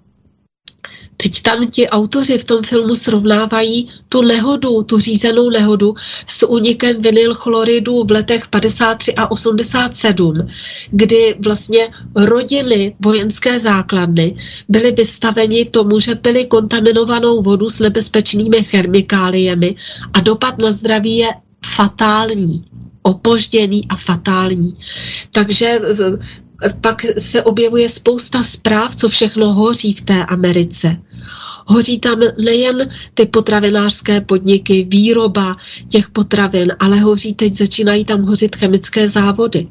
teď tam ti autoři v tom filmu srovnávají tu nehodu, tu řízenou nehodu s únikem vinylchloridu v letech padesát tři a osmdesát sedm, kdy vlastně rodiny vojenské základny byly vystaveni tomu, že pili kontaminovanou vodu s nebezpečnými chemikáliemi a dopad na zdraví je fatální, opožděný a fatální. Takže pak se objevuje spousta zpráv, co všechno hoří v té Americe. Hoří tam nejen ty potravinářské podniky, výroba těch potravin, ale hoří, teď začínají tam hořit chemické závody.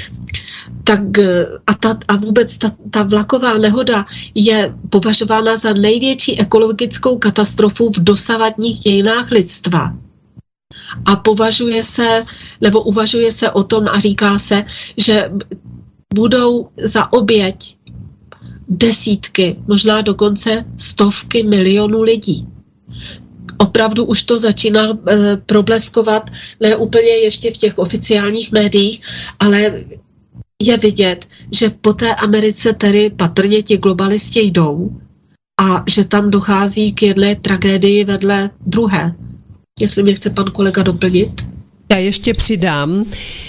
Tak a, ta, a vůbec ta, ta vlaková nehoda je považována za největší ekologickou katastrofu v dosavadních dějinách lidstva. A považuje se, nebo uvažuje se o tom a říká se, že budou za oběť desítky, možná dokonce stovky milionů lidí. Opravdu už to začíná e, probleskovat, ne úplně ještě v těch oficiálních médiích, ale je vidět, že po té Americe tedy patrně ti globalisti jdou a že tam dochází k jedné tragédii vedle druhé. Jestli mě chce pan kolega doplnit. Já ještě přidám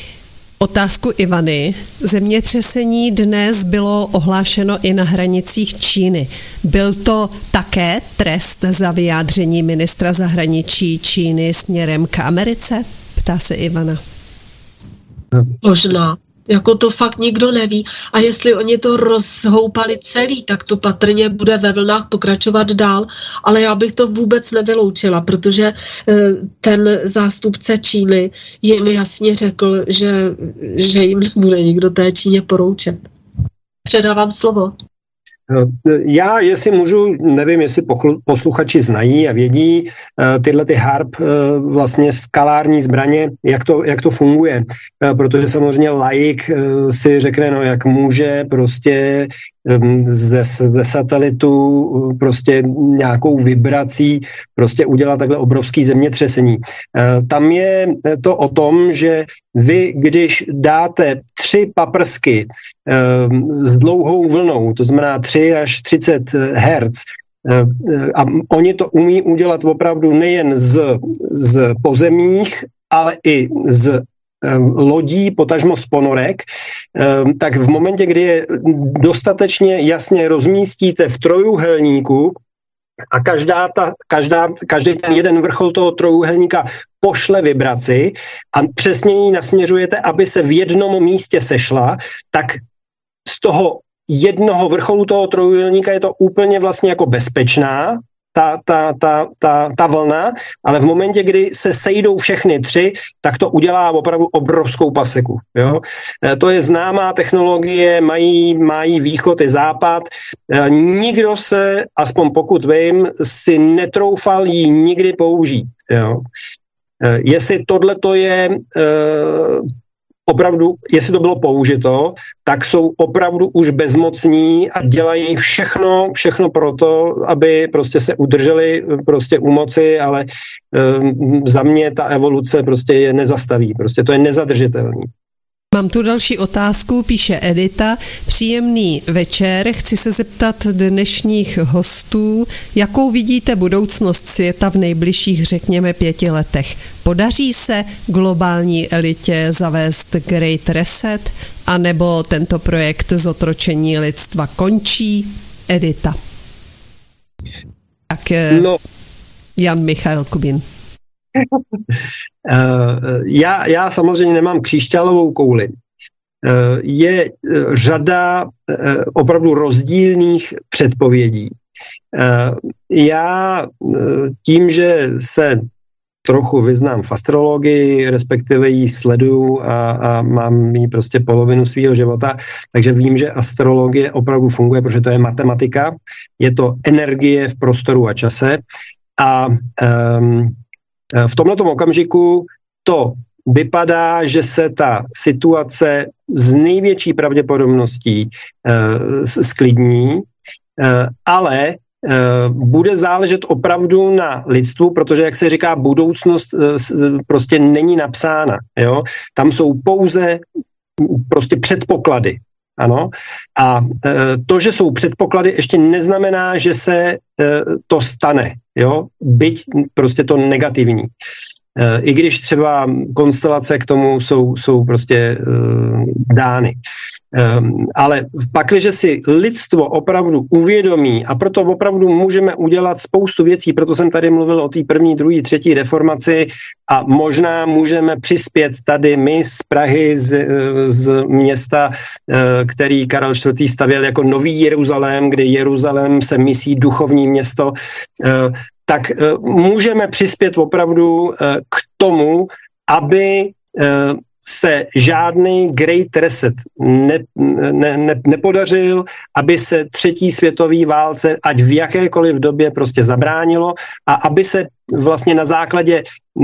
otázku Ivany. Zemětřesení dnes bylo ohlášeno i na hranicích Číny. Byl to také trest za vyjádření ministra zahraničí Číny směrem k Americe? Ptá se Ivana. Možná. Jako to fakt nikdo neví. A jestli oni to rozhoupali celý, tak to patrně bude ve vlnách pokračovat dál. Ale já bych to vůbec nevyloučila, protože ten zástupce Číny jim jasně řekl, že, že jim nebude nikdo té Číně poroučet. Předávám slovo. Já, jestli můžu, nevím, jestli posluchači znají a vědí tyhle ty HARP, vlastně skalární zbraně, jak to, jak to funguje, protože samozřejmě laik si řekne, no jak může prostě ze, ze satelitu prostě nějakou vibrací prostě udělat takhle obrovský zemětřesení. Tam je to o tom, že vy, když dáte tři paprsky s dlouhou vlnou, to znamená tři až třicet hertz, a oni to umí udělat opravdu nejen z, z pozemních, ale i z lodí, potažmo z ponorek, tak v momentě, kdy je dostatečně jasně rozmístíte v trojúhelníku a každá ta, každá, každý ten jeden vrchol toho trojúhelníka pošle vibraci a přesně ji nasměřujete, aby se v jednom místě sešla, tak z toho jednoho vrcholu toho trojúhelníka je to úplně vlastně jako bezpečná, Ta, ta, ta, ta, ta vlna, ale v momentě, kdy se sejdou všechny tři, tak to udělá opravdu obrovskou paseku. Jo? E, to je známá technologie, mají, mají východ i západ. E, nikdo se, aspoň pokud vím, si netroufal ji nikdy použít. Jo? E, jestli tohleto je e, opravdu, jestli to bylo použito, tak jsou opravdu už bezmocní a dělají všechno, všechno proto, aby prostě se udrželi prostě u moci, ale um, za mě ta evoluce prostě je nezastaví, prostě to je nezadržitelný. Mám tu další otázku, píše Edita. Příjemný večer, chci se zeptat dnešních hostů, jakou vidíte budoucnost světa v nejbližších, řekněme, pěti letech. Podaří se globální elitě zavést Great Reset, anebo tento projekt zotročení lidstva končí? Edita. Tak no. Jan Michael Kubin. Já, já samozřejmě nemám křišťálovou kouli. Je řada opravdu rozdílných předpovědí. Já tím, že se trochu vyznám v astrologii, respektive ji sleduju a, a mám ji prostě polovinu svého života, takže vím, že astrologie opravdu funguje, protože to je matematika, je to energie v prostoru a čase a um, v tomto okamžiku to vypadá, že se ta situace z největší pravděpodobností uh, sklidní, uh, ale uh, bude záležet opravdu na lidstvu, protože, jak se říká, budoucnost uh, prostě není napsána. Jo? Tam jsou pouze prostě předpoklady. Ano. A uh, to, že jsou předpoklady, ještě neznamená, že se uh, to stane. Jo? Byť prostě to negativní. I když třeba konstelace k tomu jsou, jsou prostě uh, dány. Um, ale pakliže si lidstvo opravdu uvědomí, a proto opravdu můžeme udělat spoustu věcí, proto jsem tady mluvil o té první, druhé, třetí reformaci a možná můžeme přispět tady my z Prahy, z, z města, který Karel čtvrtý stavěl jako Nový Jeruzalém, kde Jeruzalém se myslí duchovní město, tak můžeme přispět opravdu k tomu, aby se žádný Great Reset ne, ne, ne, nepodařil, aby se třetí světové válce, ať v jakékoliv době prostě zabránilo a aby se vlastně na základě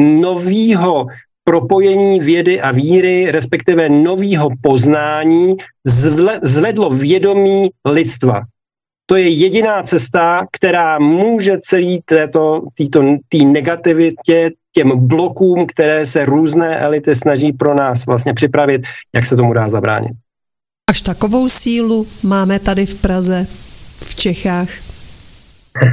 novýho propojení vědy a víry, respektive novýho poznání, zvle, zvedlo vědomí lidstva. To je jediná cesta, která může celý této, této tý negativitě, těm blokům, které se různé elity snaží pro nás vlastně připravit, jak se tomu dá zabránit. Až takovou sílu máme tady v Praze, v Čechách?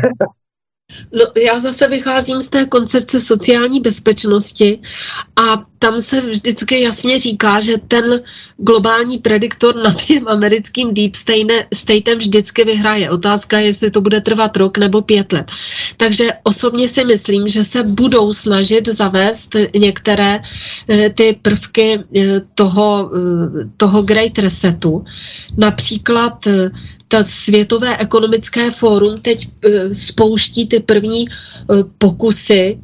No, já zase vycházím z té koncepce sociální bezpečnosti a tam se vždycky jasně říká, že ten globální prediktor nad tím americkým deep statem vždycky vyhraje. Otázka je, jestli to bude trvat rok nebo pět let. Takže osobně si myslím, že se budou snažit zavést některé ty prvky toho, toho Great Resetu. Například ta Světové ekonomické fórum teď spouští ty první pokusy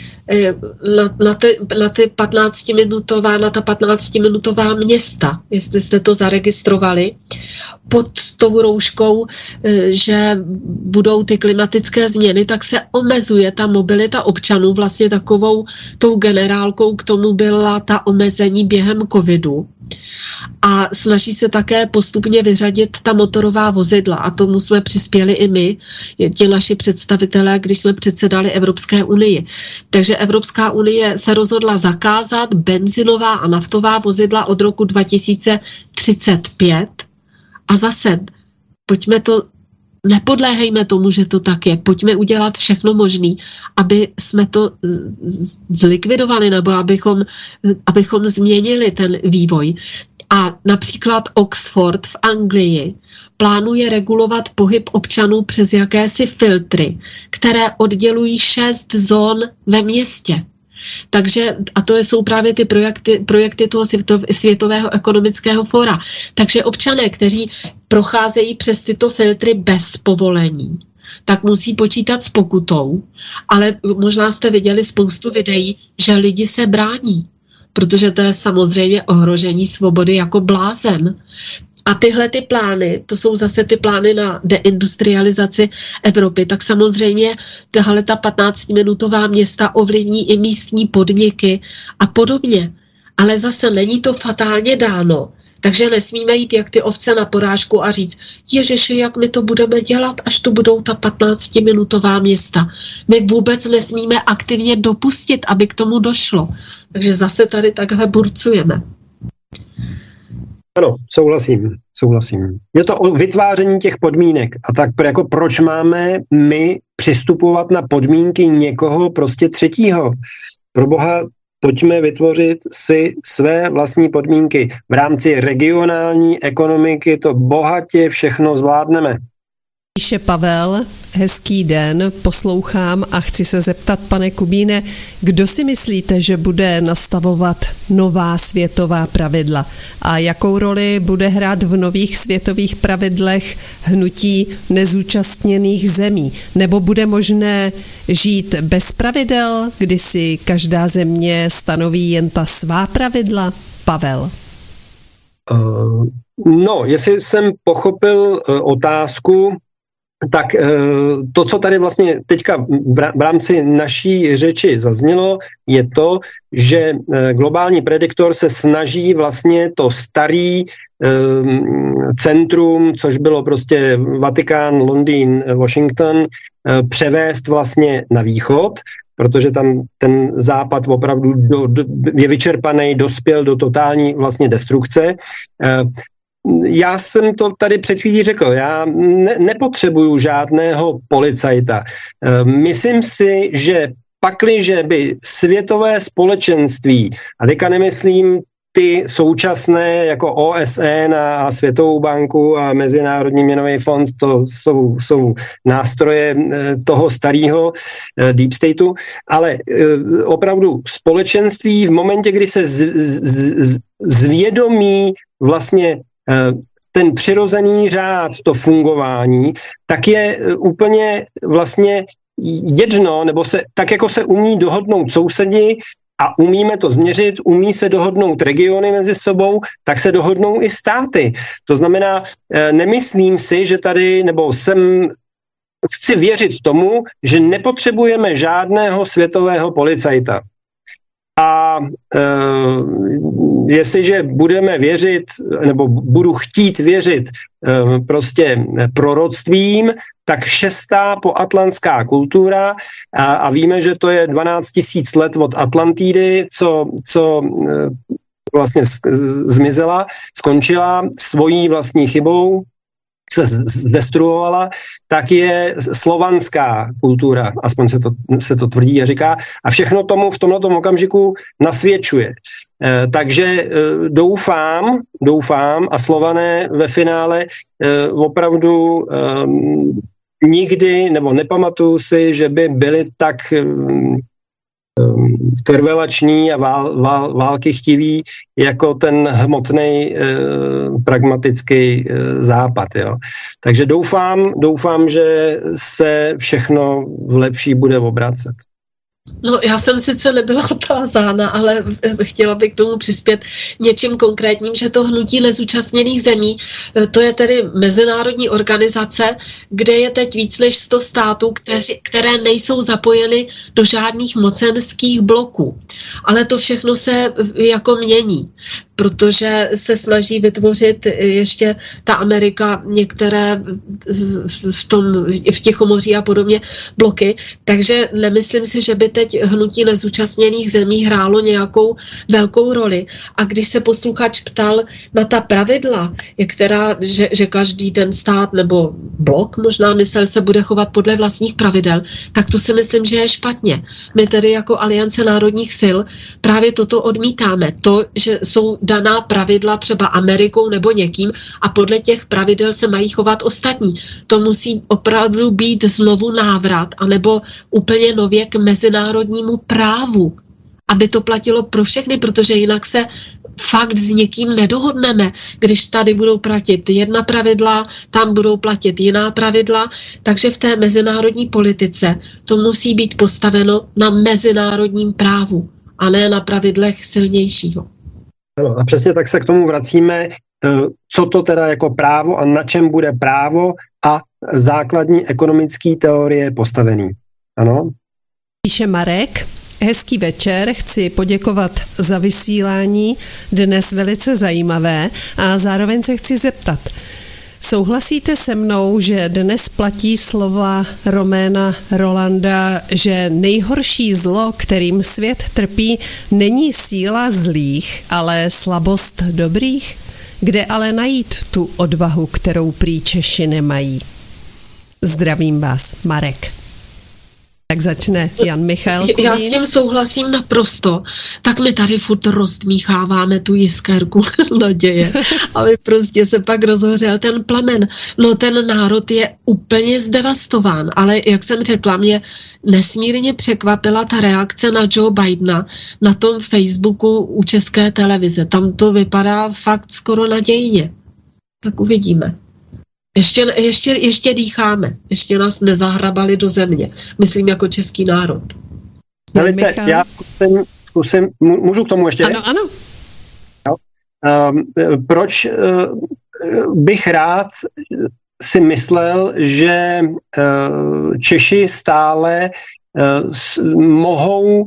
na, na, ty, na ty patnáctiminutová, na ta patnáctiminutová města, jestli jste to zaregistrovali, pod tou rouškou, že budou ty klimatické změny, tak se omezuje ta mobilita občanů, vlastně takovou tou generálkou k tomu byla ta omezení během covidu. A snaží se také postupně vyřadit ta motorová vozidla a tomu jsme přispěli i my, ti naši představitelé, když jsme předsedali Evropské unii. Takže Evropská unie se rozhodla zakázat benzinová a naftová vozidla od roku dva tisíce třicet pět a zase pojďme to, nepodléhejme tomu, že to tak je, pojďme udělat všechno možné, aby jsme to z, z, zlikvidovali nebo abychom, abychom změnili ten vývoj. A například Oxford v Anglii plánuje regulovat pohyb občanů přes jakési filtry, které oddělují šest zón ve městě. Takže, a to jsou právě ty projekty, projekty toho Světového ekonomického fóra. Takže občané, kteří procházejí přes tyto filtry bez povolení, tak musí počítat s pokutou, ale možná jste viděli spoustu videí, že lidi se brání, protože to je samozřejmě ohrožení svobody jako blázen. A tyhle ty plány, to jsou zase ty plány na deindustrializaci Evropy, tak samozřejmě tahle ta patnáctiminutová města ovlivní i místní podniky a podobně. Ale zase není to fatálně dáno, takže nesmíme jít jak ty ovce na porážku a říct, ježiši, jak my to budeme dělat, až to budou ta patnáctiminutová města. My vůbec nesmíme aktivně dopustit, aby k tomu došlo. Takže zase tady takhle burcujeme. Ano, souhlasím, souhlasím. Je to o vytváření těch podmínek. A tak jako proč máme my přistupovat na podmínky někoho prostě třetího? Pro boha, pojďme vytvořit si své vlastní podmínky. V rámci regionální ekonomiky to bohatě všechno zvládneme. Píše Pavel, hezký den, poslouchám a chci se zeptat, pane Kubíne, kdo si myslíte, že bude nastavovat nová světová pravidla a jakou roli bude hrát v nových světových pravidlech hnutí nezúčastněných zemí? Nebo bude možné žít bez pravidel, kdy si každá země stanoví jen ta svá pravidla? Pavel. Uh, no, jestli jsem pochopil uh, otázku, tak to, co tady vlastně teďka v rámci naší řeči zaznělo, je to, že globální prediktor se snaží vlastně to starý centrum, což bylo prostě Vatikán, Londýn, Washington, převést vlastně na východ, protože tam ten západ opravdu do, do, je vyčerpaný, dospěl do totální vlastně destrukce. Já jsem to tady před chvílí řekl, já ne, nepotřebuju žádného policajta. Myslím si, že pakliže by světové společenství, a teďka nemyslím ty současné jako O S N a Světovou banku a Mezinárodní měnový fond, to jsou, jsou nástroje toho starého deep stateu, ale opravdu společenství v momentě, kdy se z, z, z, zvědomí vlastně ten přirozený řád, to fungování, tak je úplně vlastně jedno, nebo se, tak jako se umí dohodnout sousedi a umíme to změřit, umí se dohodnout regiony mezi sebou, tak se dohodnou i státy. To znamená, nemyslím si, že tady, nebo jsem, chci věřit tomu, že nepotřebujeme žádného světového policajta. A e, jestliže budeme věřit, nebo budu chtít věřit e, prostě proroctvím, tak šestá poatlantská kultura a, a víme, že to je dvanáct tisíc let od Atlantidy, co, co e, vlastně z, z, zmizela, skončila svojí vlastní chybou se zdestruovala, tak je slovanská kultura, aspoň se to, se to tvrdí a říká, a všechno tomu v tomto okamžiku nasvědčuje. E, takže e, doufám, doufám a Slované ve finále e, opravdu e, nikdy, nebo nepamatuju si, že by byli tak e, krvelační a vál, vál, války chtiví jako ten hmotný e, pragmatický e, západ. Jo. Takže doufám, doufám, že se všechno v lepší bude obracet. No, já jsem sice nebyla otázána, ale chtěla bych k tomu přispět něčím konkrétním, že to hnutí nezúčastněných zemí, to je tedy mezinárodní organizace, kde je teď víc než sto států, kteři, které nejsou zapojeny do žádných mocenských bloků. Ale to všechno se jako mění, protože se snaží vytvořit ještě ta Amerika některé v, tom, v Tichomoří a podobně bloky, takže nemyslím si, že by teď hnutí nezúčastněných zemí hrálo nějakou velkou roli. A když se posluchač ptal na ta pravidla, která, že, že každý ten stát nebo blok možná myslel se bude chovat podle vlastních pravidel, tak to si myslím, že je špatně. My tedy jako Aliance národních sil právě toto odmítáme. To, že jsou daná pravidla třeba Amerikou nebo někým a podle těch pravidel se mají chovat ostatní. To musí opravdu být znovu návrat, anebo úplně nově k mezinárodnímu právu, aby to platilo pro všechny, protože jinak se fakt s někým nedohodneme, když tady budou platit jedna pravidla, tam budou platit jiná pravidla, takže v té mezinárodní politice to musí být postaveno na mezinárodním právu a ne na pravidlech silnějšího. Ano, a přesně tak se k tomu vracíme, co to teda jako právo a na čem bude právo a základní ekonomické teorie postavený. Ano? Píše Marek. Hezký večer, chci poděkovat za vysílání, dnes velice zajímavé, a zároveň se chci zeptat. Souhlasíte se mnou, že dnes platí slova Roména Rolanda, že nejhorší zlo, kterým svět trpí, není síla zlých, ale slabost dobrých? Kde ale najít tu odvahu, kterou prý Češi nemají? Zdravím vás, Marek. Tak začne Jan Michal. Já s tím souhlasím naprosto. Tak my tady furt rozdmícháváme tu jiskérku naděje, aby prostě se pak rozhořel ten plamen. No ten národ je úplně zdevastován, ale jak jsem řekla, mě nesmírně překvapila ta reakce na Joe Bidena na tom Facebooku u České televize. Tam to vypadá fakt skoro nadějně. Tak uvidíme. Ještě, ještě, ještě dýcháme, ještě nás nezahrabali do země, myslím jako český národ. Helejte, já zkusím, zkusím, můžu k tomu ještě? Ano, ano. No. Um, proč uh, bych rád si myslel, že uh, Češi stále uh, s, mohou uh,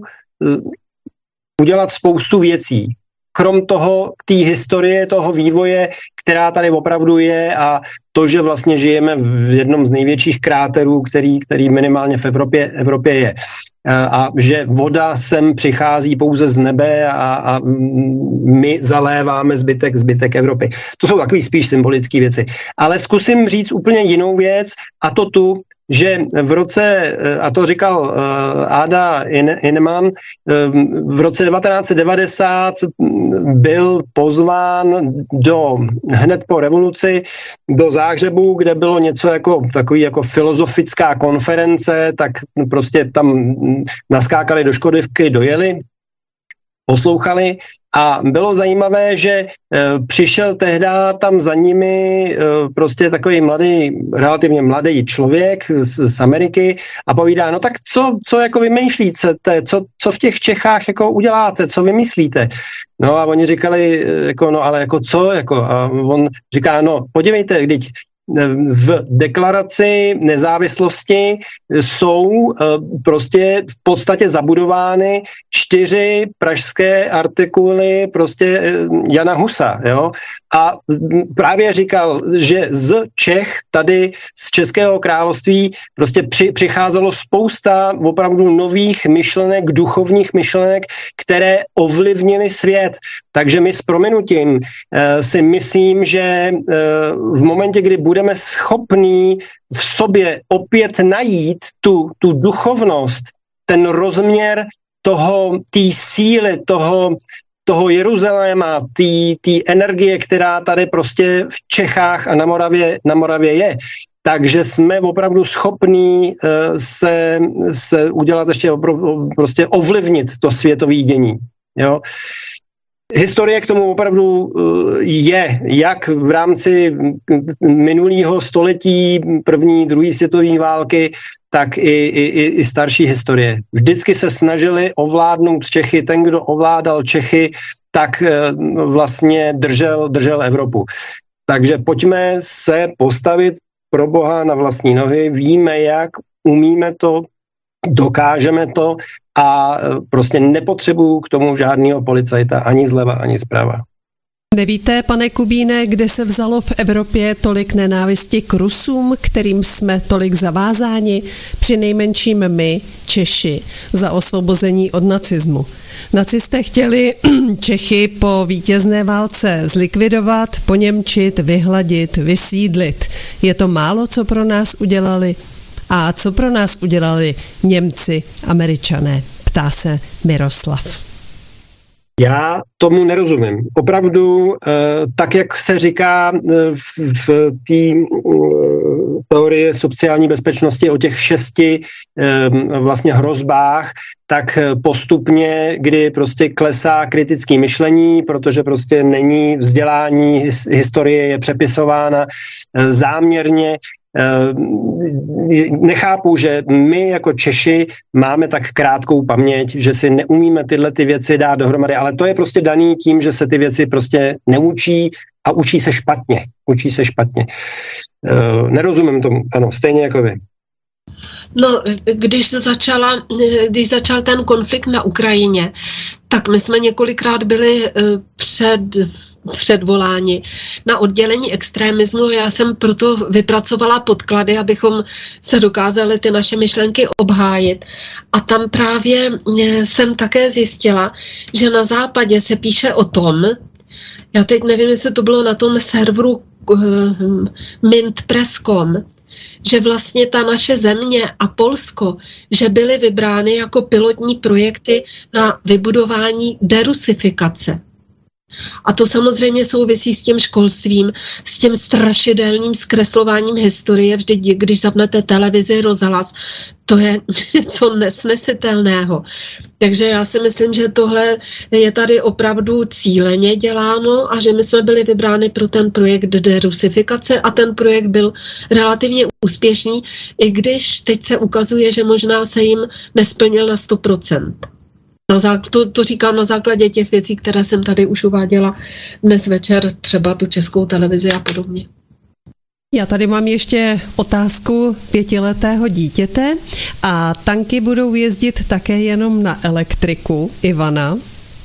udělat spoustu věcí. Krom toho, té historie, toho vývoje, která tady opravdu je, a to, že vlastně žijeme v jednom z největších kráterů, který, který minimálně v Evropě, Evropě je. A že voda sem přichází pouze z nebe a, a my zaléváme zbytek, zbytek Evropy. To jsou takové spíš symbolické věci. Ale zkusím říct úplně jinou věc, a to tu, že v roce, a to říkal uh, Áda Heinemann, uh, v roce devatenáct set devadesát byl pozván do, hned po revoluci do Záhřebu, kde bylo něco jako takový jako filozofická konference, tak prostě tam naskákali do Škodivky, dojeli, poslouchali, a bylo zajímavé, že e, přišel tehdy tam za nimi e, prostě takový mladý, relativně mladý člověk z, z Ameriky a povídá, no tak co, co jako vymýšlíte, co, co v těch Čechách jako uděláte, co vymyslíte? No a oni říkali, jako, no ale jako co, jako, a on říká, no podívejte, když v deklaraci nezávislosti jsou prostě v podstatě zabudovány čtyři pražské artikuly prostě Jana Husa, jo? a právě říkal, že z Čech tady z Českého království prostě při, přicházelo spousta opravdu nových myšlenek, duchovních myšlenek, které ovlivnily svět. Takže my s prominutím eh, si myslím, že eh, v momentě, kdy budeme schopní v sobě opět najít tu, tu duchovnost, ten rozměr toho, té síly, toho, toho Jeruzaléma, té energie, která tady prostě v Čechách a na Moravě, na Moravě je. Takže jsme opravdu schopní uh, se, se udělat ještě opravdu, prostě ovlivnit to světové dění. Jo? Historie k tomu opravdu je, jak v rámci minulého století, první, druhé světové války, tak i, i, i starší historie. Vždycky se snažili ovládnout Čechy. Ten, kdo ovládal Čechy, tak vlastně držel, držel Evropu. Takže pojďme se postavit pro Boha na vlastní nohy. Víme jak, umíme to, dokážeme to a prostě nepotřebuju k tomu žádného policajta ani zleva, ani zprava. Nevíte, pane Kubíne, kde se vzalo v Evropě tolik nenávisti k Rusům, kterým jsme tolik zavázáni, přinejmenším my, Češi, za osvobození od nacismu. Nacisté chtěli Čechy po vítězné válce zlikvidovat, poněmčit, vyhladit, vysídlit. Je to málo, co pro nás udělali? A co pro nás udělali Němci, Američané? Ptá se Miroslav. Já tomu nerozumím. Opravdu, tak jak se říká v té teorii sociální bezpečnosti o těch šesti vlastně hrozbách, tak postupně, kdy prostě klesá kritické myšlení, protože prostě není vzdělání, historie je přepisována záměrně. Nechápu, že my jako Češi máme tak krátkou paměť, že si neumíme tyhle ty věci dát dohromady, ale to je prostě daný tím, že se ty věci prostě neučí a učí se špatně. Učí se špatně. Nerozumím tomu, ano, stejně jako vy. No, když začala, když začal ten konflikt na Ukrajině, tak my jsme několikrát byli před předvoláni na oddělení extremismu. Já jsem proto vypracovala podklady, abychom se dokázali ty naše myšlenky obhájit. A tam právě jsem také zjistila, že na západě se píše o tom, já teď nevím, jestli to bylo na tom serveru uh, mintpress tečka com, že vlastně ta naše země a Polsko, že byly vybrány jako pilotní projekty na vybudování derusifikace. A to samozřejmě souvisí s tím školstvím, s tím strašidelným zkreslováním historie. Vždyť, když zapnete televizi, rozhlas, to je něco nesnesitelného. Takže já si myslím, že tohle je tady opravdu cíleně děláno a že my jsme byli vybráni pro ten projekt derusifikace a ten projekt byl relativně úspěšný, i když teď se ukazuje, že možná se jim nesplnil na sto procent. Na zák- to, to říkám na základě těch věcí, které jsem tady už uváděla dnes večer, třeba tu Českou televizi a podobně. Já tady mám ještě otázku pětiletého dítěte a tanky budou jezdit také jenom na elektriku, Ivana.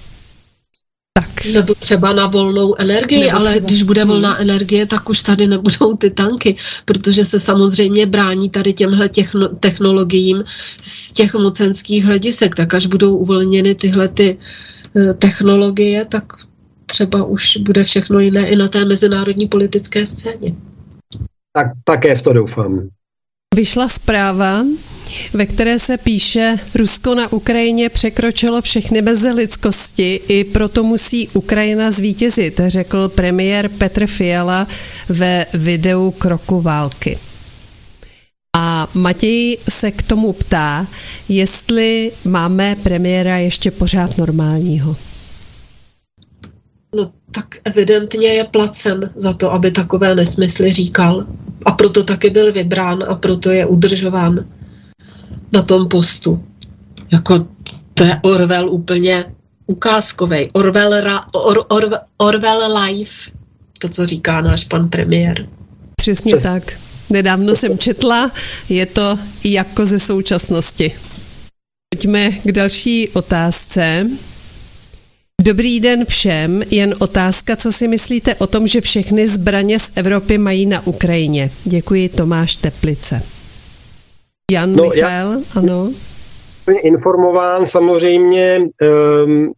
Tak. Nebo třeba na volnou energii, Nebo ale třeba... když bude volná hmm. energie, tak už tady nebudou ty tanky, protože se samozřejmě brání tady těmhle techno- technologiím z těch mocenských hledisek, tak až budou uvolněny tyhle ty uh, technologie, tak třeba už bude všechno jiné i na té mezinárodní politické scéně. Tak také v to doufám. Vyšla zpráva, ve které se píše, Rusko na Ukrajině překročilo všechny meze lidskosti, i proto musí Ukrajina zvítězit, řekl premiér Petr Fiala ve videu Kroku války. A Matěj se k tomu ptá, jestli máme premiéra ještě pořád normálního. No tak evidentně je placen za to, aby takové nesmysly říkal. A proto taky byl vybrán a proto je udržován na tom postu. Jako to je Orwell úplně ukázkovej. Orwell, or, or, Orwell life, to, co říká náš pan premiér. Přesně Přes... tak. Nedávno jsem četla, je to jako ze současnosti. Pojďme k další otázce. Dobrý den všem, jen otázka, co si myslíte o tom, že všechny zbraně z Evropy mají na Ukrajině. Děkuji, Tomáš Teplice. Jan no, Michal, já, ano. Informován samozřejmě, um, um,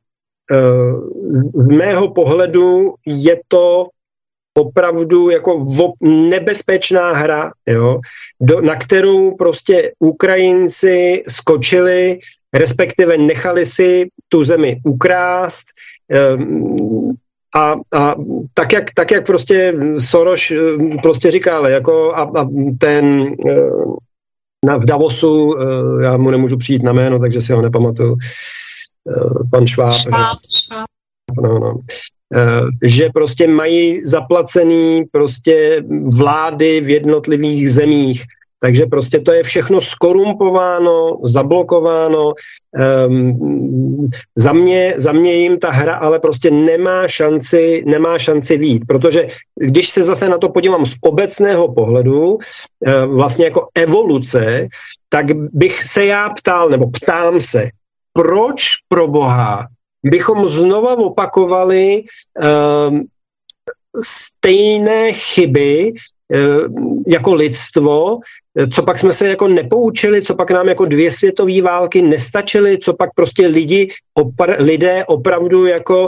z mého pohledu je to opravdu jako nebezpečná hra, jo, do, na kterou prostě Ukrajinci skočili, respektive nechali si tu zemi ukrást um, a, a tak, jak, tak, jak prostě Soros prostě říkal, jako a, a ten uh, na, v Davosu, uh, já mu nemůžu přijít na jméno, takže si ho nepamatuju, uh, pan Šváb. Šváb, Šváb. No, no. Že prostě mají zaplacený prostě vlády v jednotlivých zemích. Takže prostě to je všechno skorumpováno, zablokováno. Um, za mě, za mě jim ta hra ale prostě nemá šanci, nemá šanci vyjít, protože když se zase na to podívám z obecného pohledu, uh, vlastně jako evoluce, tak bych se já ptal, nebo ptám se, proč pro Boha bychom znova opakovali uh, stejné chyby uh, jako lidstvo, co pak jsme se jako nepoučili, co pak nám jako dvě světové války nestačily, co pak prostě lidi, opr, lidé opravdu jako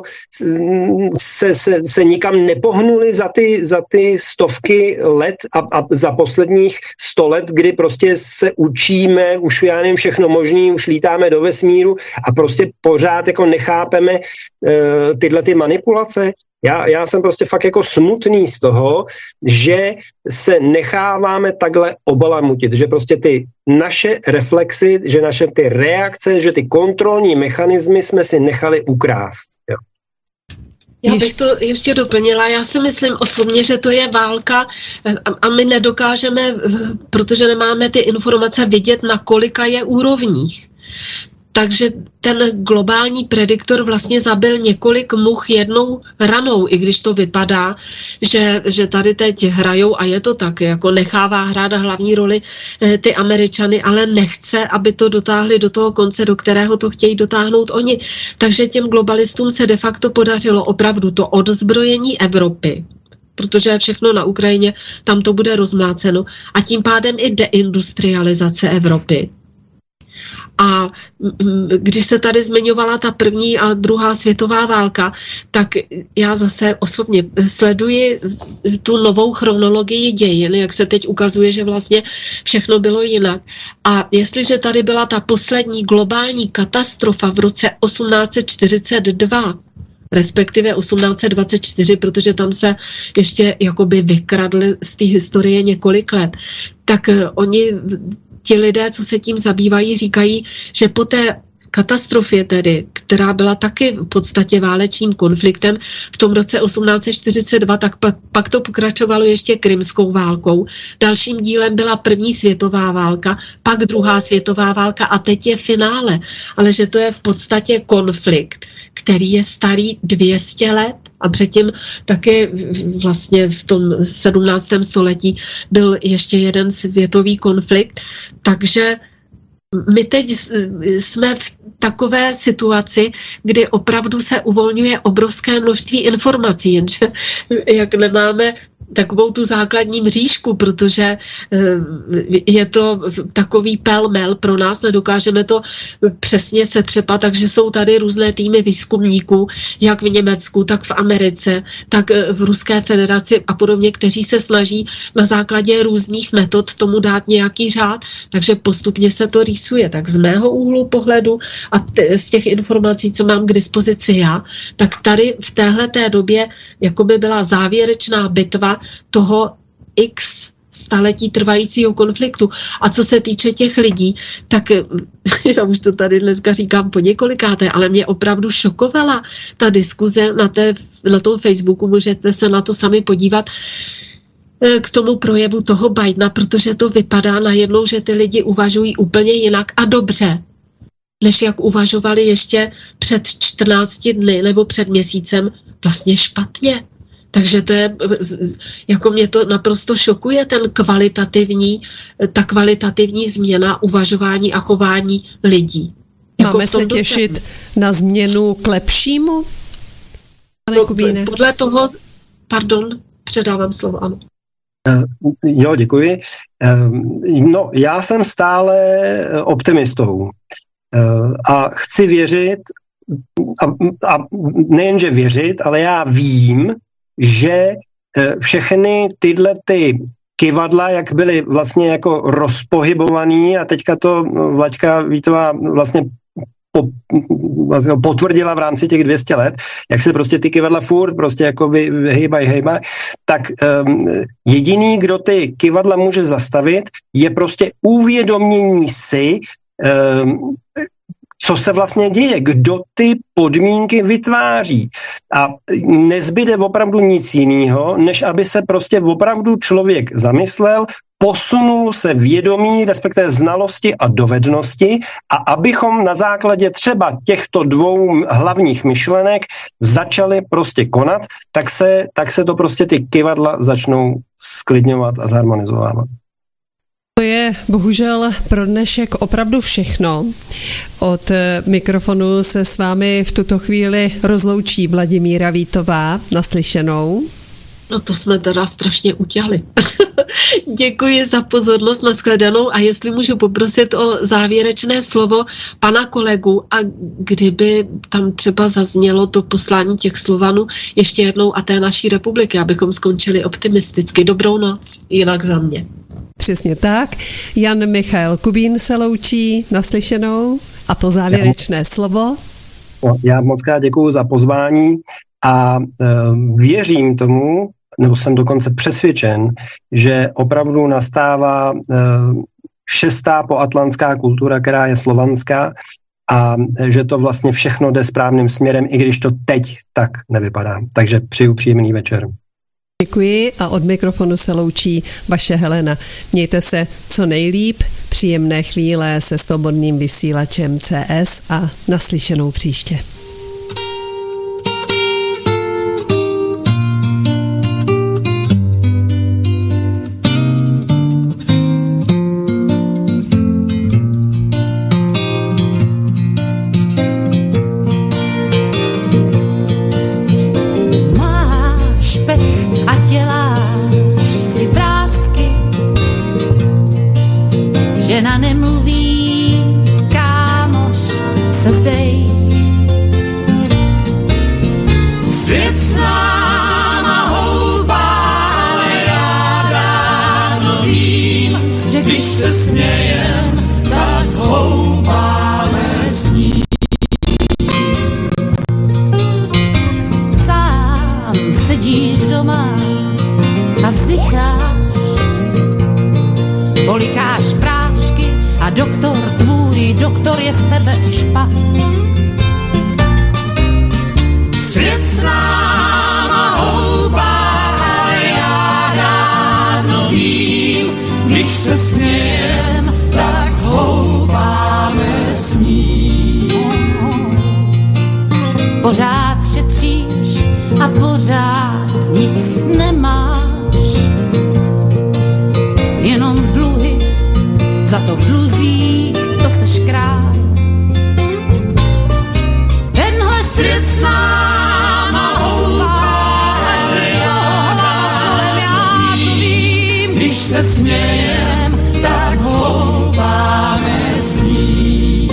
se, se, se nikam nepohnuli za ty, za ty stovky let a, a za posledních sto let, kdy prostě se učíme, už já nevím všechno možný, už lítáme do vesmíru a prostě pořád jako nechápeme uh, tyhle ty manipulace. Já, já jsem prostě fakt jako smutný z toho, že se necháváme takhle obalamutit, že prostě ty naše reflexy, že naše ty reakce, že ty kontrolní mechanismy jsme si nechali ukrást. Jo. Já bych to ještě doplnila. Já si myslím osobně, že to je válka a my nedokážeme, protože nemáme ty informace, vidět, na kolika je úrovních. Takže ten globální prediktor vlastně zabil několik much jednou ranou, i když to vypadá, že, že tady teď hrajou, a je to tak, jako nechává hrát hlavní roli ty Američany, ale nechce, aby to dotáhli do toho konce, do kterého to chtějí dotáhnout oni. Takže těm globalistům se de facto podařilo opravdu to odzbrojení Evropy, protože je všechno na Ukrajině, tam to bude rozmláceno, a tím pádem i deindustrializace Evropy. A když se tady zmiňovala ta první a druhá světová válka, tak já zase osobně sleduji tu novou chronologii dějin, jak se teď ukazuje, že vlastně všechno bylo jinak. A jestliže tady byla ta poslední globální katastrofa v roce osmnáct set čtyřicet dva, respektive osmnáct set dvacet čtyři, protože tam se ještě jakoby vykradli z té historie několik let, tak oni... Ti lidé, co se tím zabývají, říkají, že po té katastrofě tedy, která byla taky v podstatě válečným konfliktem v tom roce osmnáct set čtyřicet dva, tak pak, pak to pokračovalo ještě krymskou válkou. Dalším dílem byla první světová válka, pak druhá světová válka a teď je finále. Ale že to je v podstatě konflikt, který je starý dvě stě let. A předtím taky vlastně v tom sedmnáctém století byl ještě jeden světový konflikt. Takže my teď jsme v takové situaci, kdy opravdu se uvolňuje obrovské množství informací, jenže jak nemáme takovou tu základní mřížku, protože je to takový pelmel pro nás, nedokážeme to přesně setřepat, takže jsou tady různé týmy výzkumníků, jak v Německu, tak v Americe, tak v Ruské federaci a podobně, kteří se snaží na základě různých metod tomu dát nějaký řád, takže postupně se to rýsuje. Tak z mého úhlu pohledu a t- z těch informací, co mám k dispozici já, tak tady v téhleté době jakoby byla závěrečná bitva toho x staletí trvajícího konfliktu. A co se týče těch lidí, tak já už to tady dneska říkám po několikáté, ale mě opravdu šokovala ta diskuze na, té, na tom Facebooku, můžete se na to sami podívat, k tomu projevu toho Bidena, protože to vypadá najednou, že ty lidi uvažují úplně jinak a dobře, než jak uvažovali ještě před čtrnácti dny nebo před měsícem, vlastně špatně. Takže to je, jako mě to naprosto šokuje, ten kvalitativní, ta kvalitativní změna uvažování a chování lidí. Máme jako se těšit na změnu k lepšímu? No, podle toho, pardon, předávám slovo, ano. Uh, jo, děkuji. Uh, no, já jsem stále optimistou uh, a chci věřit, a, a nejenže věřit, ale já vím, že uh, všechny tyhle ty kyvadla, jak byly vlastně jako rozpohybovaný a teďka to Vlaďka Vítová vlastně po, vlastně potvrdila v rámci těch dvě stě let, jak se prostě ty kyvadla furt prostě jako hejbaj, hejbaj, tak um, jediný, kdo ty kyvadla může zastavit, je prostě uvědomění si, um, co se vlastně děje, kdo ty podmínky vytváří. A nezbyde opravdu nic jiného, než aby se prostě opravdu člověk zamyslel, posunul se vědomí, respektive znalosti a dovednosti a abychom na základě třeba těchto dvou hlavních myšlenek začali prostě konat, tak se, tak se to prostě ty kyvadla začnou sklidňovat a zharmonizovávat. To je bohužel pro dnešek opravdu všechno. Od mikrofonu se s vámi v tuto chvíli rozloučí Vladimíra Vítová. Naslyšenou. No to jsme teda strašně utěhli. Děkuji za pozornost, nashledanou a jestli můžu poprosit o závěrečné slovo pana kolegu a kdyby tam třeba zaznělo to poslání těch Slovanů ještě jednou a té naší republiky, abychom skončili optimisticky. Dobrou noc, jinak za mě. Přesně tak. Jan Michael Kubín se loučí, naslyšenou a to závěrečné já, slovo. Já moc krát děkuju za pozvání a e, věřím tomu, nebo jsem dokonce přesvědčen, že opravdu nastává e, šestá poatlantská kultura, která je slovanská a e, že to vlastně všechno jde správným směrem, i když to teď tak nevypadá. Takže přeju příjemný večer. Děkuji a od mikrofonu se loučí vaše Helena. Mějte se co nejlíp, příjemné chvíle se svobodným vysílačem C S a naslyšenou příště. Žena nemluví, kámoš se zdej. Svět s náma houbá, ale já dávno vím, že když se smějem, tak houbáme s ním. Sám sedíš doma a vzdycháš, polikáš prášky a doktor, tvůj doktor je z tebe už pav. Svět s náma houbá, ale já dávno vím, když se smějem, tak houbáme s ním. Pořád šetříš a pořád nic nemáš, jenom dluhy, za to v dluzích to seš král. Tenhle svět s náma houbá, ale já dávno vím, když se smějem, tak houbáme s ním.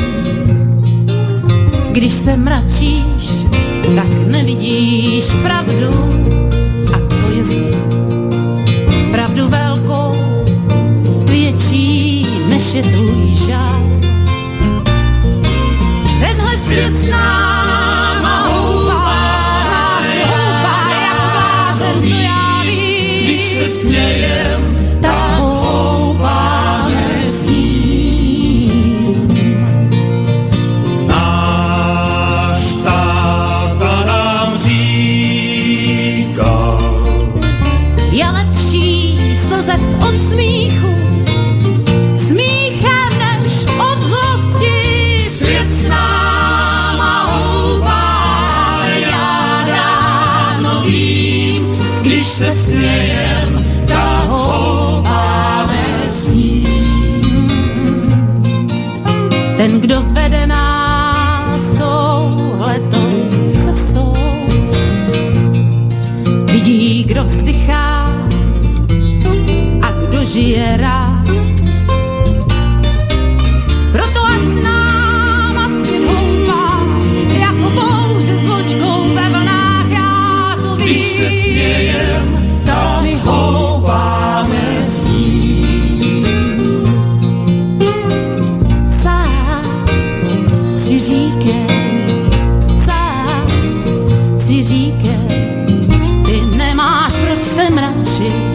Když se mračíš, tak nevidíš pravdu a to je zlý. Pravdu velkou, větší než je tvůj žál. Tenhle svět s náma houbá, houbá jak blázen, to já vím. Když se smějem, tak houbáme s ním. Náš táta nám říká, je lepší slzet od smíchu, smíchem si říkej, ty nemáš proč se mračit.